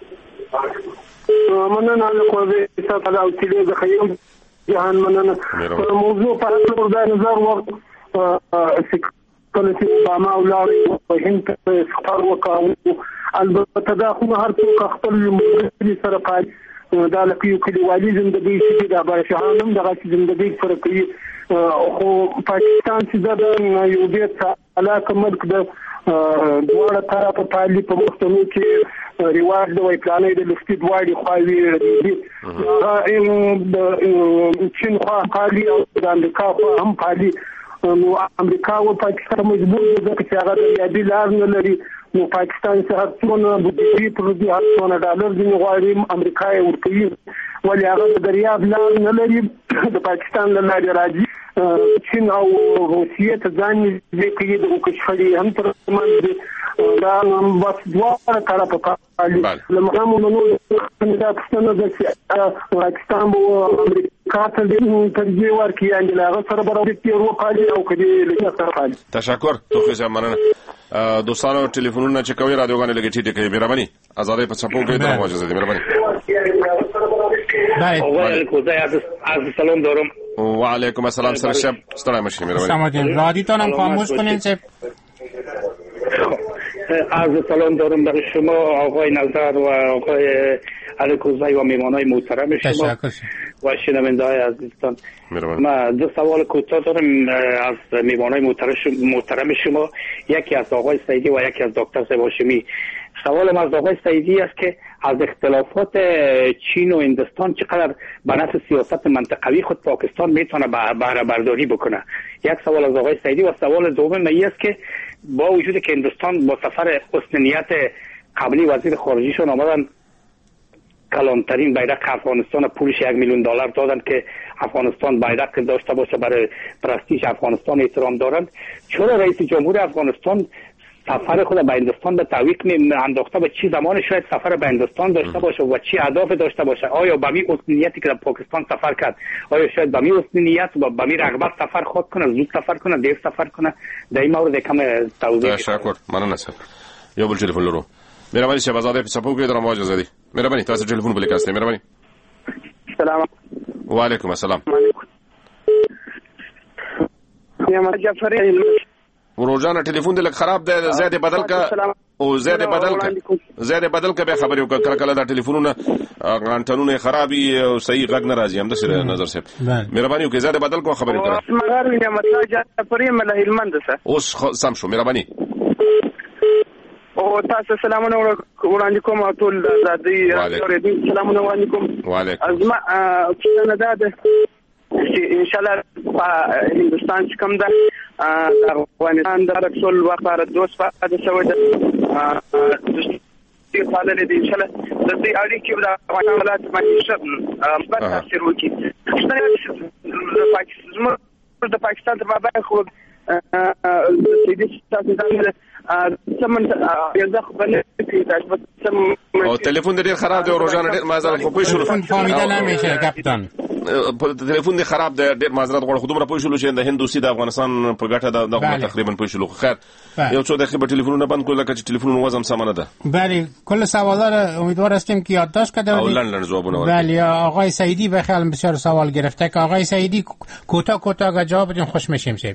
مننه له کوزه تاسو او چې د خیم جهان مننه. موضوع په اړه وردا نظر ورته کله چې اوباما ولاړ او هند ته سفر وکړ البته دا خو هر څوک خپل ملي سره پای دا لکه یو کلیوالي زندګي چې د بادشاهانو هم دغه زندګي سره کوي خو پاکستان چې دا یو ډېر علاقه ملک د دواړه طرفه پالي په مختلفو کې ریواج د وای پلانې د لفتي دواړي خواوي دي د چین خوا پالي او د امریکا خوا هم پالي. نو امریکا او پاکستان مجبور دي چې هغه د یادي لار نه لري. نو پاکستان څخه څونه بودیجه پر دې هڅونه ډالر دی غواړي امریکا یې ورکوي ولې هغه د دریاب لار نه لري د پاکستان له لارې راځي. چین او روسیې ته ځان لیکي د وکړي هم تر منځ دا هم بس دواړه طرفه پالي. لمغه مونږ نو دا پښتنه د پاکستان او امریکا ته د ترجیح ورکړي ان له سره برابر کې ورو پالي او کدي له سره پالي. تشکر توخی صاحب مننه. دوستانو ټلیفونونه چې کوي رادیوګانې لګې ټیټه کوي مهرباني آزادې په څپو کې درمو اجازه دي مهرباني. بله. آقای الکوزی از سلام دارم. و علیکم السلام سر شب ستړی مشه مهرباني سلام رادیو تان هم خاموش کنین صاحب. عرض سلام دارم برای شما آقای نظر و آقای علیکوزی و میمانای محترم شما و شنونده های عزیزتان. من دو سوال کوتاه دارم از میمانای محترم شما، یکی از آقای سعیدی و یکی از دکتر صاحب هاشمی. سوالم از آقای سعیدی است که از اختلافات چین و هندوستان چقدر به نفع سیاست منطقوی خود پاکستان میتونه بهره برداری بکنه. یک سوال از آقای سعیدی و سوال دوم این است که با وجودی که هندوستان با سفر حسن نیت قبلی وزیر خارجیشون آمدن کلانترین بیرق افغانستان پولش یک میلیون دلار دادن که افغانستان بیرق داشته باشه، برای پرستیژ افغانستان احترام دارند، چرا رئیس جمهور افغانستان سفر خود به هندوستان به تعویق می انداخته و چی زمان شاید سفر به هندوستان داشته باشه و چی اهداف داشته باشه؟ آیا به می حسن نیتی که در پاکستان سفر کرد، آیا شاید به می حسن نیت و به می رغبت سفر خود کنه، زود سفر کنه، دیر سفر کنه؟ در این مورد کم توضیح. تشکر. مننه سر. یا بل تلفن لرو. مهربانی شهبازاده پسپو کې درم واجه زدي. مهربانی تاسو ټلیفون بل کاسته. مهربانی. سلام. وعلیکم السلام. یا جعفری وروجانه ټلیفون دې لک خراب دی، زیاده بدل کا او زیاده بدل کا زیاده بدل کا به خبرې وکړه. کله کله دا ټلیفونونه غانټنونه خرابي او صحیح غږ نه راځي. هم د سره نظر صاحب مهرباني وکړئ زیاده بدل کو خبرې وکړه. مګر نعمت الله جعفری مله هلمند سره اوس سم شو. مهرباني او تاسو سلامونه وړاندې کوم ټول زادي اوریدي سلامونه وړاندې کوم. وعلیکم ازما څنګه ده ده ان شاء الله هندوستان کوم ده افغانستان د رسول وقاره دوست فاده شوی ده د فعالیت دي ان شاء الله د دې اړیکې د افغانستان باندې ښه مثبت تاثیر وکړي. د پاکستان د مابین خو د سیدي تاسو ځان سمن یزخ بل او تلفون ډیر خراب دی او روزانه ډیر معذرت خو پوه شو. تلفون فامیدا نمیشه کاپیتان. تلفون دی خراب دی ډیر معذرت غواړم. خودمره پوه شو چې د هندوسی د افغانستان په ګټه د تقریبا پوه شو. خیر یو څو دقیقه به تلفونونه بند کړو لکه چې تلفونونه وزم سمانه ده. بله کل سوالا رو امیدوار هستیم که یادداشت کرده او لندن جوابونه ورکړي. بله آقای سعیدی به خیال بسیار سوال گرفته که آقای سعیدی کوتاه کوتاه جواب بدین خوش میشیم. شب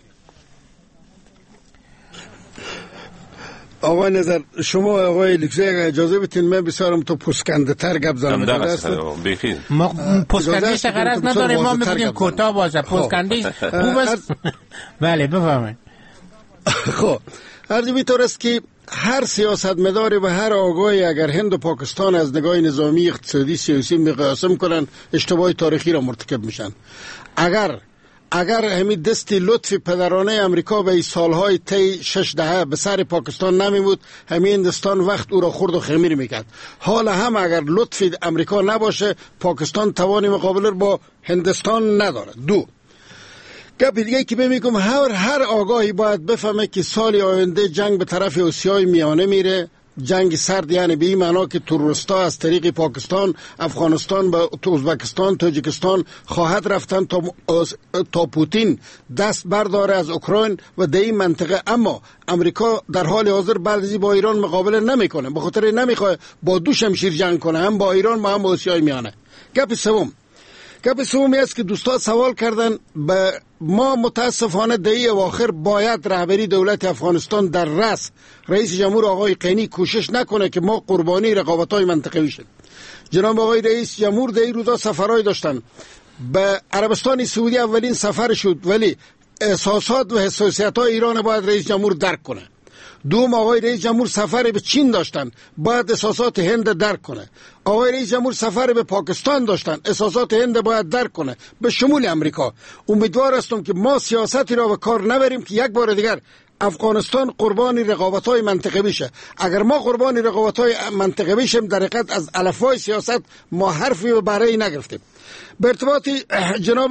آقای نظر شما آقای لکزی اجازه بدین من بسیارم تو پسکنده تر گپ زنم. ما پسکندهش غرض نداریم، ما میگیم کوتاه باشه. پسکندهش خوب است. بله بفرمایید. خب عرض می طور است که هر سیاستمداری و هر آگاهی اگر هند و پاکستان از نگاه نظامی اقتصادی سیاسی مقایسه کنن اشتباه تاریخی را مرتکب میشن. اگر اگر همین دست لطف پدرانه امریکا به سالهای طی شش دهه به سر پاکستان نمیمود، همین هندوستان وقت او را خرد و خمیر میکرد. حالا هم اگر لطف امریکا نباشه پاکستان توان مقابله با هندوستان نداره. دو گپ دیگه که میگم هر هر آگاهی باید بفهمه که سال آینده جنگ به طرف آسیای میانه میره، جنگ سرد، یعنی به این معنا که تروریستا از طریق پاکستان، افغانستان و ازبکستان، تاجیکستان خواهد رفتن تا تا پوتین دست برداره از اوکراین و در این منطقه. اما امریکا در حال حاضر بعد از با ایران مقابله نمیکنه، به خاطر نمیخواد با دو شمشیر جنگ کنه، هم با ایران و هم با آسیای میانه. گپ سوم گپ سومی است که دوستان سوال کردن به ما متاسفانه دهی اواخر باید رهبری دولت افغانستان در رأس رئیس جمهور آقای قینی کوشش نکنه که ما قربانی رقابت‌های منطقه‌ای شیم. جناب آقای رئیس جمهور در این روزا سفرهای داشتن به عربستان سعودی، اولین سفر شد، ولی احساسات و حساسیت‌های ایران باید رئیس جمهور درک کنه. دوم آقای رئیس جمهور سفر به چین داشتن، باید احساسات هند درک کنه. آقای رئیس جمهور سفر به پاکستان داشتن، احساسات هند باید درک کنه به شمول امریکا. امیدوار هستم که ما سیاستی را به کار نبریم که یک بار دیگر افغانستان قربانی رقابت‌های منطقه‌ای بشه. اگر ما قربانی رقابت‌های منطقه‌ای بشیم در حقیقت از الفبای سیاست ما حرفی و بهره‌ای نگرفتیم. به ارتباط جناب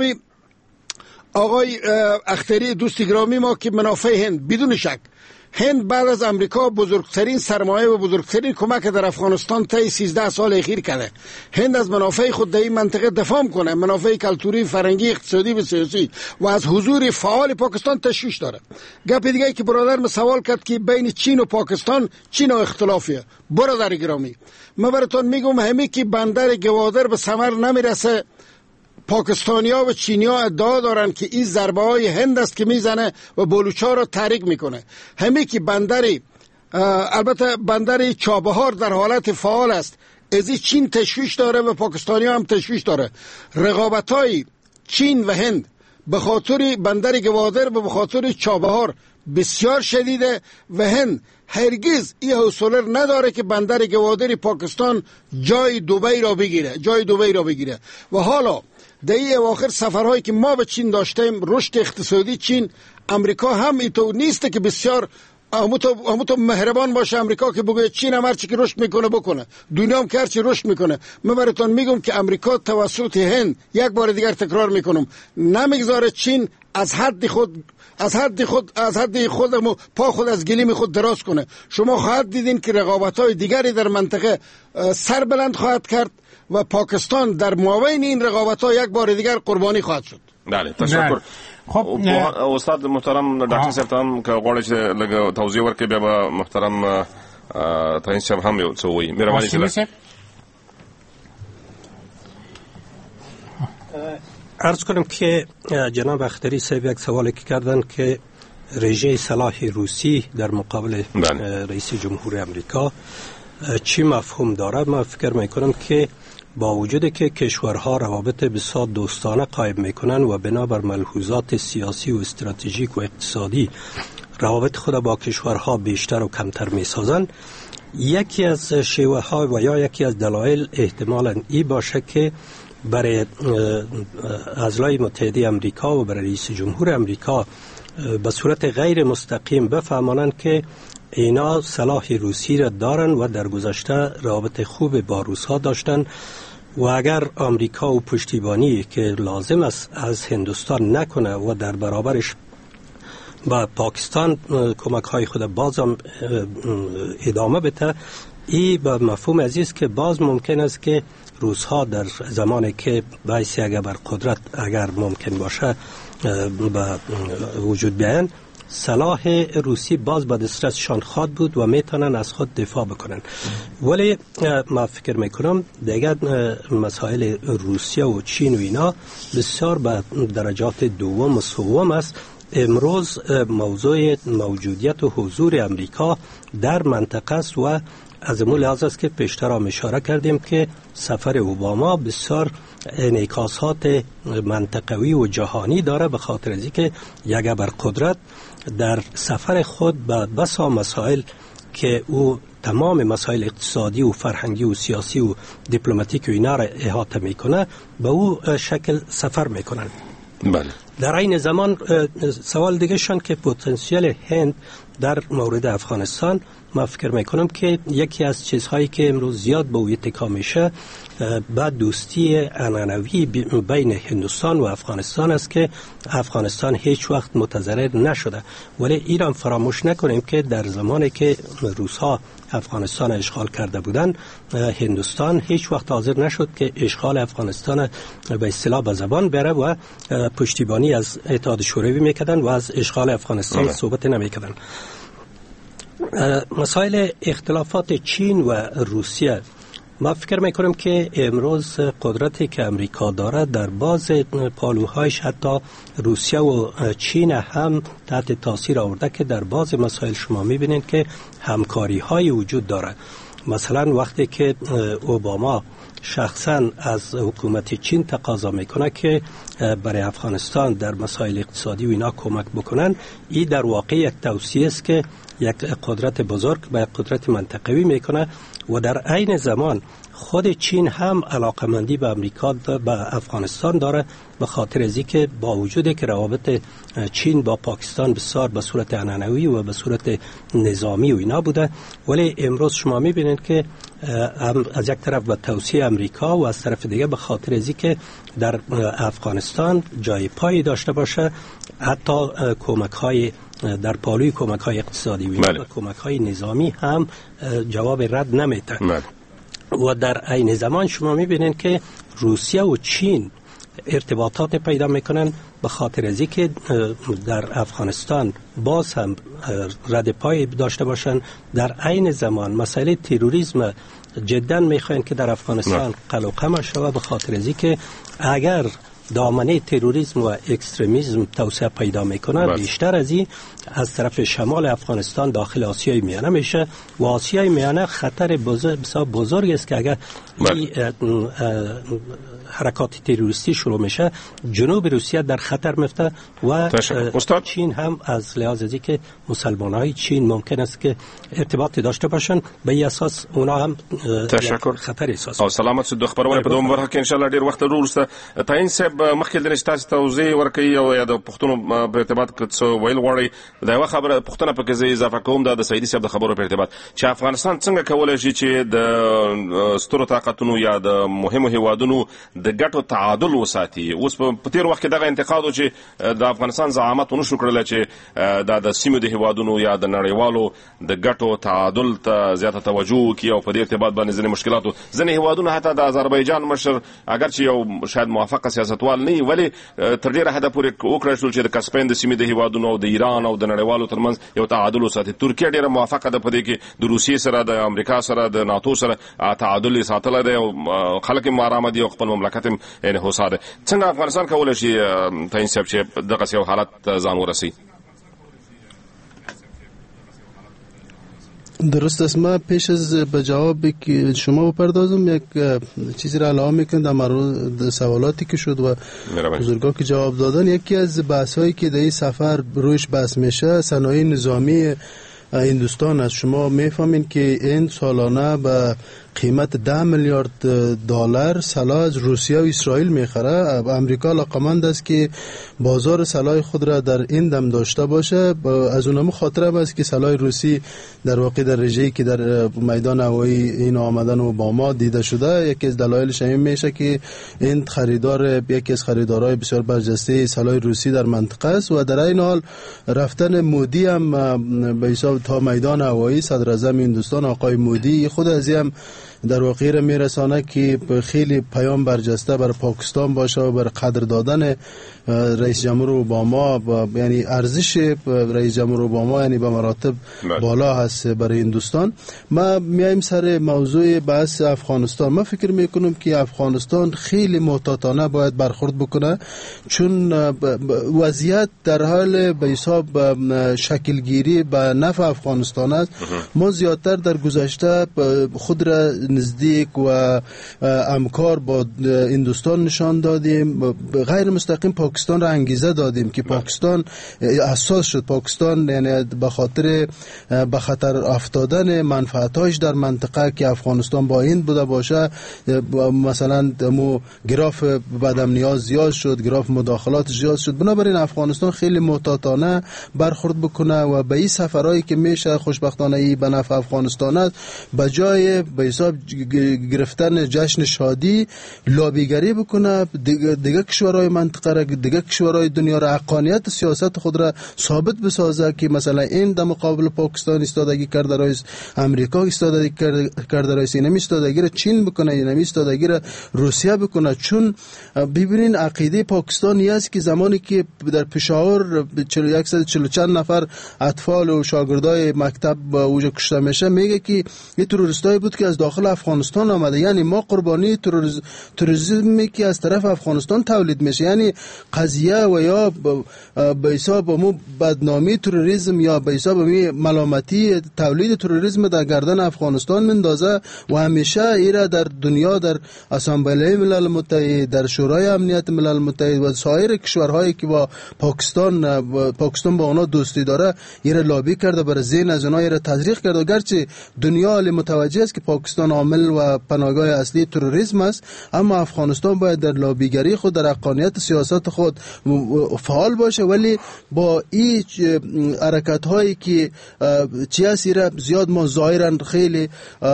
آقای اختری دوست گرامی ما که منافع هند، بدون شک هند بعد از امریکا بزرگترین سرمایه و بزرگترین کمک در افغانستان طی سیزده سال اخیر کرده. هند از منافع خود در این منطقه دفاع کنه، منافع کلتوری، فرهنگی، اقتصادی و سیاسی، و از حضور فعال پاکستان تشویش داره. گپ دیگه که برادر من سوال کرد که بین چین و پاکستان چین و اختلافیه. برادر گرامی من براتون میگم همین که بندر گوادر به ثمر نمیرسه پاکستانیا و چینیا ادعا دارن که این ضربه های هند است که میزنه و بلوچا را تحریک میکنه. همین که بندری البته بندر چابهار در حالت فعال است، از این چین تشویش داره و پاکستانیا هم تشویش داره. رقابت های چین و هند به خاطر بندر گوادر و به خاطر چابهار بسیار شدیده و هند هرگز این حوصله نداره که بندر گوادر پاکستان جای دبی را بگیره جای دبی را بگیره و حالا در این اواخر سفرهایی که ما به چین داشتیم، رشد اقتصادی چین، امریکا هم اینطور نیست که بسیار همون تو مهربان باشه امریکا که بگه چین هم هرچی که رشد میکنه بکنه، دنیا هم که هرچی رشد میکنه. من براتون میگم که امریکا توسط هند، یک بار دیگر تکرار میکنم، نمیگذاره چین از حد خود از حد خود از حد خودمو پا خود از گلیم خود دراز کنه. شما خواهد دیدین که رقابت‌های دیگری در منطقه سر بلند خواهد کرد و پاکستان در مابین این رقابت‌ها یک بار دیگر قربانی خواهد شد. بله، تشکر. خب استاد محترم ډاکټر صاحب ته هم که غواړئ چې لږ توضیح ورکړئ بیا به محترم تعین صاحب هم یو څه ووایي. مهرباني وکړئ. عرض کنم که جناب اختری صاحب یک سوالی که کردن که رژه سلاح روسی در مقابل رئیس جمهور امریکا چی مفهوم داره. من فکر میکنم که با وجود که کشورها روابط بسیار دوستانه قائم میکنن و بنابر ملحوظات سیاسی و استراتژیک و اقتصادی روابط خود با کشورها بیشتر و کمتر میسازن، یکی از شیوه ها و یا یکی از دلایل احتمالاً ای باشه که برای اعضای متحده امریکا و برای رئیس جمهور امریکا به صورت غیر مستقیم بفهمانند که اینا سلاح روسی را دارن و در گذشته روابط خوب با روس‌ها داشتن و اگر امریکا و پشتیبانی که لازم است از هندوستان نکنه و در برابرش با پاکستان کمک های خود بازم ادامه بده، این به مفهوم عزیز که باز ممکن است که روس‌ها در زمانی که بایستی اگر بر قدرت اگر ممکن باشه به وجود بیاین، سلاح روسی باز به دسترسشان خواهد بود و میتونن از خود دفاع بکنن. ولی ما فکر میکنم دیگر مسائل روسیه و چین و اینا بسیار به درجات دوم و سوم است. امروز موضوع موجودیت و حضور امریکا در منطقه است و از امون لحاظ است که پیشتر هم اشاره کردیم که سفر اوباما بسیار انعکاسات منطقوی و جهانی داره، به خاطر از اینکه یک ابرقدرت در سفر خود به بسا مسائل که او تمام مسائل اقتصادی و فرهنگی و سیاسی و دیپلماتیک و اینا را احاطه میکنه، به او شکل سفر میکنن. بله. در این زمان سوال دیگه شان که پتانسیل هند در مورد افغانستان، من فکر میکنم که یکی از چیزهایی که امروز زیاد به اوی اتکا میشه با دوستی عنعنوی بین هندوستان و افغانستان است که افغانستان هیچ وقت متضرر نشده. ولی ایران فراموش نکنیم که در زمانی که روس‌ها افغانستان اشغال کرده بودند، هندوستان هیچ وقت حاضر نشد که اشغال افغانستان به اصطلاح به زبان بره و پشتیبانی از اتحاد شوروی میکردن و از اشغال افغانستان صحبت نمیکردن. مسائل اختلافات چین و روسیه، ما فکر میکنم که امروز قدرتی که امریکا داره در باز پالوهایش حتی روسیه و چین هم تحت تاثیر آورده که در باز مسائل شما میبینید که همکاری های وجود داره. مثلا وقتی که اوباما شخصا از حکومت چین تقاضا میکنه که برای افغانستان در مسائل اقتصادی و اینا کمک بکنن، این در واقع یک توصیه است که یک قدرت بزرگ به یک قدرت منطقوی میکنه و در عین زمان خود چین هم علاقمندی به امریکا به افغانستان داره، به خاطر از اینکه با وجودی که روابط چین با پاکستان بسیار به صورت عنعنوی و به صورت نظامی و اینا بوده، ولی امروز شما میبینید که از یک طرف به توصیه امریکا و از طرف دیگه به خاطر از اینکه در افغانستان جای پایی داشته باشه، حتی کمک های در پالوی کمک های اقتصادی و کمک های نظامی هم جواب رد نمیده. و در عین زمان شما میبینید که روسیه و چین ارتباطات پیدا میکنن به خاطر از اینکه در افغانستان باز هم رد پای داشته باشن. در عین زمان مسئله تروریسم جدا میخواین که در افغانستان قلقمه شود، به خاطر از اینکه اگر دامنه تروریسم و اکستریمیسم توسعه پیدا میکنه، بیشتر از این از طرف شمال افغانستان داخل آسیای میانه میشه و آسیای میانه خطر بزرگ بسیار بزرگ است که اگر حرکات تروریستی شروع میشه جنوب روسیه در خطر میفته و چین هم از لحاظ از که مسلمانای چین ممکن است که ارتباط داشته باشن به این اساس اونا هم تشکر خطر احساس او سلامت سو د خبرونه په دوم ورکه ان شاء الله ډیر وخت وروسته تاین صاحب مخکې د نشتاس توضیح ورکړي او یا د پښتون په ارتباط کې څه ویل غواړي دا یو خبره پښتنه په کې زی اضافه کوم دا د سعیدی صاحب د خبرو په ارتباط چې افغانستان څنګه کولای شي چې د سترو طاقتونو یا د مهمو هیوادونو د ګټو تعادل وساتي. اوس په تیر وخت کې دغه انتقاد چې د افغانستان زعامت ونشو کړل چې د سیمو د هیوادونو یا د نړیوالو د ګټو تعادل ته زیاته توجه کوي او په دې ارتباط باندې ځینې مشکلاتو ځینې هیوادونه حتی د آذربایجان مشر اگر چې یو شاید موافقه سیاستوال نه ولی تر ډیره حد پورې وکړل شو چې د کسپین د سیمې د هیوادونو او د ایران او د نړیوالو ترمنځ یو تعادل وساتي. ترکیه ډیره موافقه ده په دې کې د روسیې سره د امریکا سره د ناتو سره تعادل ساتل دی او خلک هم آرام دي او خپل مملکت هم نه هوساده. څنګه افغانستان کولای شي تاین صاحب چې دغه یو حالت ځان ورسي؟ درست است. ما پیش از به جواب که شما بپردازم یک چیزی را علاوه میکنم در مورد سوالاتی که شد و بزرگان که جواب دادن. یکی از بحث هایی که در این سفر روش بحث میشه صنایع نظامی هندوستان است. شما میفهمین که این سالانه به قیمت ده میلیارد دلار سلاح از روسیه و اسرائیل میخره. امریکا علاقمند است که بازار سلاح خود را در این دم داشته باشه. از اونم خاطر هم است که سلاح روسی در واقع در رژه‌ای که در میدان هوایی این آمدن اوباما دیده شده، یکی از دلایلش این میشه که این خریدار یکی از خریدارهای بسیار برجسته سلاح روسی در منطقه است و در این حال رفتن مودی هم به حساب تا میدان هوایی صدر اعظم هندوستان آقای مودی خود از هم در واقع را میرسانه که خیلی پیام برجسته بر پاکستان باشه و بر قدر دادن رئیس جمهور اوباما، یعنی ارزش رئیس جمهور اوباما یعنی به مراتب بالا هست برای هندوستان. ما میایم سر موضوع بحث افغانستان. ما فکر میکنم که افغانستان خیلی محتاطانه باید برخورد بکنه، چون وضعیت در حال به حساب شکلگیری به نفع افغانستان است. ما زیادتر در گذشته خود را نزدیک و همکار با هندوستان نشان دادیم، غیر مستقیم پاکستان را انگیزه دادیم که پاکستان اساس شد. پاکستان یعنی به خاطر به خطر افتادن منفعتاش در منطقه که افغانستان با هند بوده باشه، مثلا مو گراف بدم نیاز زیاد شد، گراف مداخلات زیاد شد. بنابراین افغانستان خیلی محتاطانه برخورد بکنه و به این سفرهایی که میشه خوشبختانه ای به نفع افغانستان است، به جای به حساب گرفتن جشن شادی لابیگری بکنه، دیگه, دیگه کشورهای منطقه را، دیگه کشورهای دنیا را حقانیت سیاست خود را ثابت بسازه که مثلا این در مقابل پاکستان ایستادگی کرده، رئیس امریکا ایستادگی کرده، رئیس اینم ایستادگی را چین بکنه، اینم ایستادگی را روسیه بکنه. چون ببینین عقیده پاکستانی است که زمانی که در پشاور چهل و یک چهل چند نفر اطفال و شاگردای مکتب اوجا کشته میشه، میگه که این تروریستایی بود که از داخل افغانستان آمده. یعنی ما قربانی تروریسم تروریسمی که از طرف افغانستان تولید میشه. یعنی قضیه و یا به حساب مو بدنامی تروریسم یا به حساب می ملامتی تولید تروریسم در گردن افغانستان مندازه و همیشه ایرا در دنیا، در اسامبله ملل متحد، در شورای امنیت ملل متحد و سایر کشورهایی که با پاکستان پاکستان با اونا دوستی داره ایرا لابی کرده، برای ذهن از اونا ایرا تزریق کرده. گرچه دنیا متوجه است که پاکستان عامل و پناهگاه اصلی تروریسم است، اما افغانستان باید در لابیگری خود، در حقانیت سیاست خود فعال باشه. ولی با این حرکت هایی که چیزی را زیاد ما ظاهرا خیلی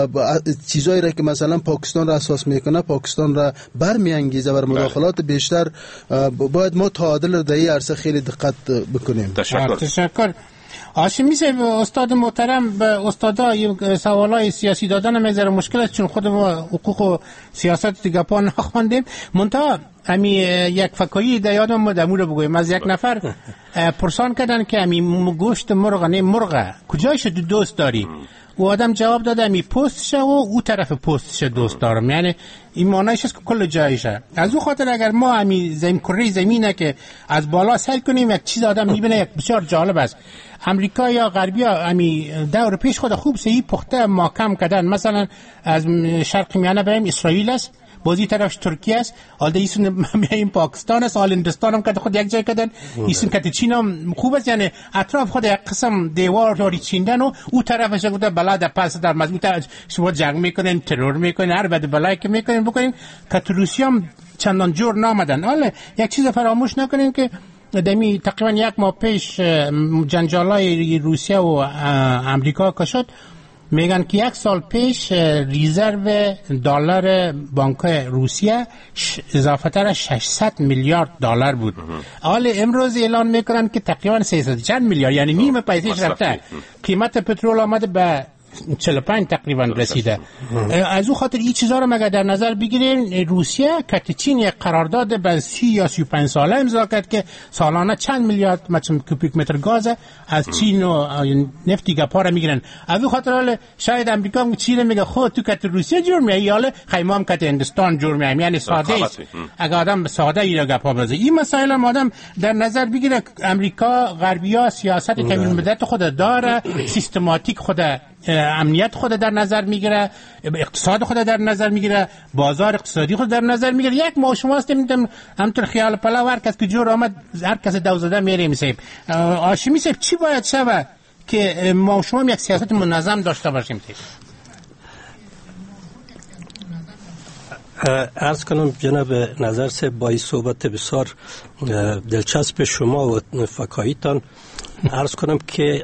چیزایی را که مثلا پاکستان را اساس میکنه، پاکستان را برمیانگیزه بر مداخلات بیشتر، باید ما تعادل در این عرصه خیلی دقت بکنیم. تشکر. تشکر. هاشمی صاحب، استاد محترم، به استادا سوالای سیاسی دادن میذاره مشکل است، چون خود ما حقوق و سیاست دیگه پا نخواندیم. منتها امی یک فکایی در یادم بود امور بگویم. از یک نفر پرسان کردن که امی گوشت مرغ نه مرغ کجایش دوست داری؟ و آدم جواب داده امی پوستشه و او طرف پوستشه دوست دارم. یعنی این معنیش است که کل جایشه. از او خاطر اگر ما امی زمین کره زمینه که از بالا سیر کنیم یک چیز آدم میبینه یک بسیار جالب است. امریکا یا غربیا امی دور پیش خود خوب سهی پخته محکم کردن. مثلا از شرق میانه بریم اسرائیل است، بازی طرفش ترکیه است، حال ایشون این پاکستان است، حال هندوستان هم که خود یک جای کردن، ایشون که چین هم خوب است. یعنی اطراف خود یک قسم دیوار داری چیندن و او طرفش گفته بلا در پس در مزمون شما جنگ میکنین، ترور میکنین، هر بد بلایی که میکنین بکنین. که روسیه هم چندان جور نامدن. حالا یک چیز فراموش نکنین که دمی تقریبا یک ماه پیش جنجالای روسیه و امریکا که شد، میگن که یک سال پیش ریزرو دلار بانک روسیه اضافه تر ششصد میلیارد دلار بود. حال امروز اعلان میکنن که تقریبا سیصد چند میلیارد، یعنی نیم پیسش رفته. قیمت پترول آمده به چهل و پنج تقریبا رسیده. از او خاطر این چیزا رو مگر در نظر بگیرین، روسیه که چین یک قرارداد به سی یا سی و پنج ساله امضا کرد که سالانه چند میلیارد متر کوبیک متر گاز از چین و نفتی گپا رو میگیرن. از او خاطر حالا شاید امریکا هم چین میگه خود تو که روسیه جور میای، حالا خیمام که هندوستان جور میای. یعنی ساده است اگه آدم ساده اینا گپا بزنه. این مسائل هم آدم در نظر بگیره. امریکا غربیا سیاست کمین مدت خود داره، سیستماتیک خود امنیت خود در نظر میگیره، اقتصاد خود در نظر میگیره، بازار اقتصادی خود در نظر میگیره. یک ما شماست میدم همطور خیال پلا هر کس که جور آمد هر کس دوزده میره میسیب. آشمی سیب چی باید شود که ما شما یک سیاست منظم داشته باشیم؟ عرض کنم جناب نظر سے با این صحبت بسیار دلچسب شما و فکاییتان عرض کنم که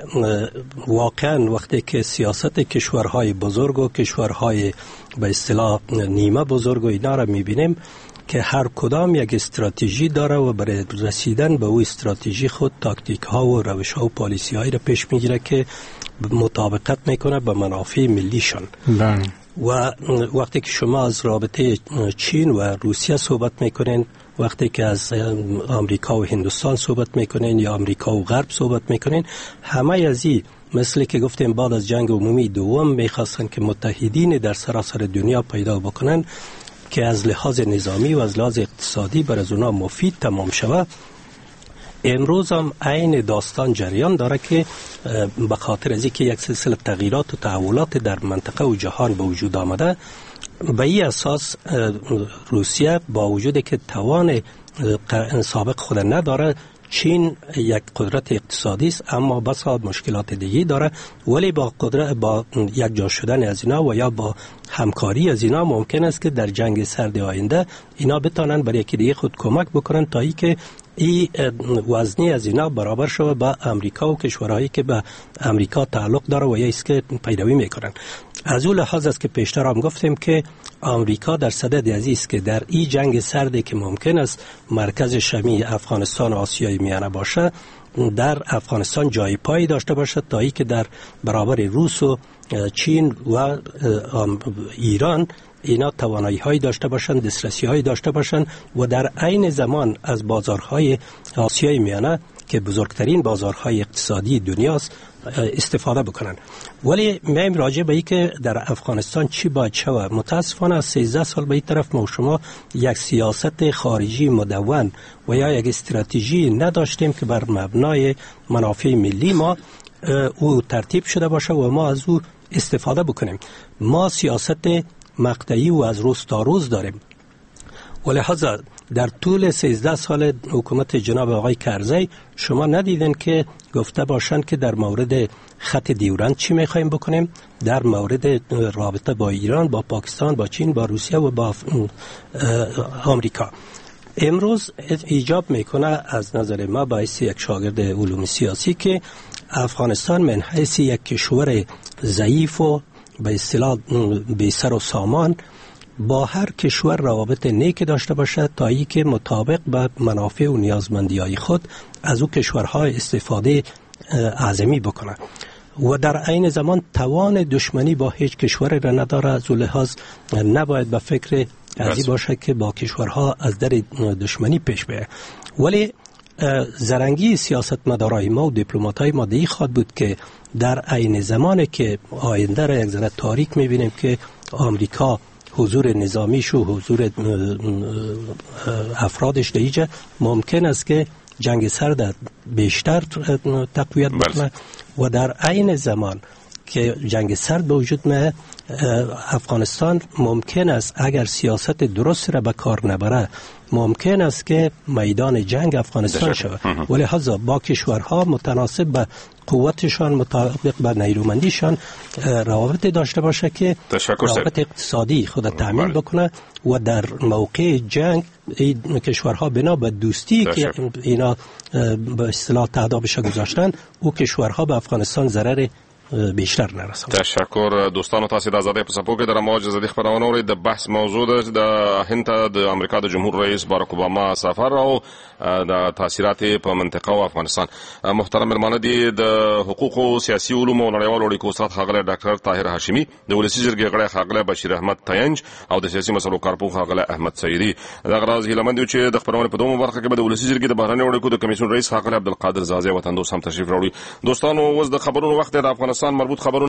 واقعا وقتی که سیاست کشورهای بزرگ و کشورهای به اصطلاح نیمه بزرگ و اینا را میبینیم که هر کدام یک استراتژی داره و برای رسیدن به او استراتژی خود تاکتیک ها و روش ها و پالیسی هایی را پیش میگیره که مطابقت میکنه به منافع ملیشان. و وقتی که شما از رابطه چین و روسیه صحبت میکنین، وقتی که از آمریکا و هندوستان صحبت میکنین یا آمریکا و غرب صحبت میکنین، همه از این مثل که گفتیم بعد از جنگ عمومی دوم میخواستن که متحدین در سراسر دنیا پیدا بکنن که از لحاظ نظامی و از لحاظ اقتصادی بر از اونا مفید تمام شود. امروز هم عین داستان جریان داره که به خاطر از اینکه یک سلسله تغییرات و تحولات در منطقه و جهان به وجود آمده، به این اساس روسیه با وجود که توان سابق خود نداره، چین یک قدرت اقتصادی است اما بسا مشکلات دیگی داره، ولی با قدرت با یک جا شدن از اینا و یا با همکاری از اینا ممکن است که در جنگ سرد آینده اینا بتانن برای یکی دیگه خود کمک بکنن تا ای که این وزنی از اینا برابر شده با امریکا و کشورهایی که به امریکا تعلق داره و یا است که پیروی میکنن. از اون لحاظ است که پیشتر هم گفتیم که امریکا در صدد عزیز که در این جنگ سردی که ممکن است مرکز شمی افغانستان و آسیای میانه باشه، در افغانستان جای پایی داشته باشه تا ای که در برابر روس و چین و ایران اینا توانایی هایی داشته باشند، دسترسی هایی داشته باشند و در عین زمان از بازارهای آسیای میانه که بزرگترین بازارهای اقتصادی دنیاست استفاده بکنن. ولی میایم راجع به این که در افغانستان چی باید شود. متاسفانه از سیزده سال به این طرف ما شما یک سیاست خارجی مدون و یا یک استراتژی نداشتیم که بر مبنای منافع ملی ما او ترتیب شده باشه و ما از او استفاده بکنیم. ما سیاست مقطعی و از روز تا روز داریم و لحاظا در طول سیزده سال حکومت جناب آقای کرزی شما ندیدن که گفته باشند که در مورد خط دیورند چی میخوایم بکنیم، در مورد رابطه با ایران، با پاکستان، با چین، با روسیه و با آمریکا. امروز ایجاب میکنه از نظر ما باعث یک شاگرد علوم سیاسی که افغانستان من حیث یک کشور ضعیف و به اصطلاح بی سر و سامان با هر کشور روابط نیک داشته باشد تا ای که مطابق به منافع و نیازمندی‌های خود از او کشورها استفاده اعظمی بکنه و در عین زمان توان دشمنی با هیچ کشور را نداره. از لحاظ نباید به فکر از این باشه که با کشورها از در دشمنی پیش بره. ولی زرنگی سیاستمدارای ما و دیپلماتای ما دی خواد بود که در عین زمانی که آینده را یک ذره تاریک می‌بینیم که آمریکا حضور نظامیش و حضور افرادش در اینجا ممکن است که جنگ سرد بیشتر تقویت بکنه و در عین زمان که جنگ سرد به وجود میاد افغانستان ممکن است اگر سیاست درست را به کار نبره ممکن است که میدان جنگ افغانستان شود. ولی لحاظا با کشورها متناسب به قوتشان مطابق به نیرومندیشان روابط داشته باشه که روابط اقتصادی خود تامین بکنه و در موقع جنگ این کشورها بنا به دوستی که اینا به اصطلاح تهدابش گذاشتن او کشورها به افغانستان ضرر بیشتر نرسم. تشکر دوستانو، تاسو د آزادۍ په څپو کې د رموج ازادي خبرونه اورئ. د بحث موضوع ده د هند د امریکا د جمهور رئیس باراک اوباما سفر او د تاثیرات په منطقه او افغانستان. محترم مهمانان دي د حقوق او سیاسي علومو او نړیوالو اړیکو استاد ښاغلی ډاکټر طاهر هاشمي، د ولسي جرګې غړی ښاغلی بشیر احمد تینج او د سیاسي مسلو کارپوه ښاغلی احمد سعیدي. دغه راز هیله مند یو چې د خبرونې په دومره برخه کې به د ولسي جرګې د بهرنیو اړیکو د کمیسیون رئیس ښاغلی عبدالقادر زازی وطندوس هم تشریف راوړي. دوستانو، اوس د خبرونو وخت د افغانستان مربوط خبرونه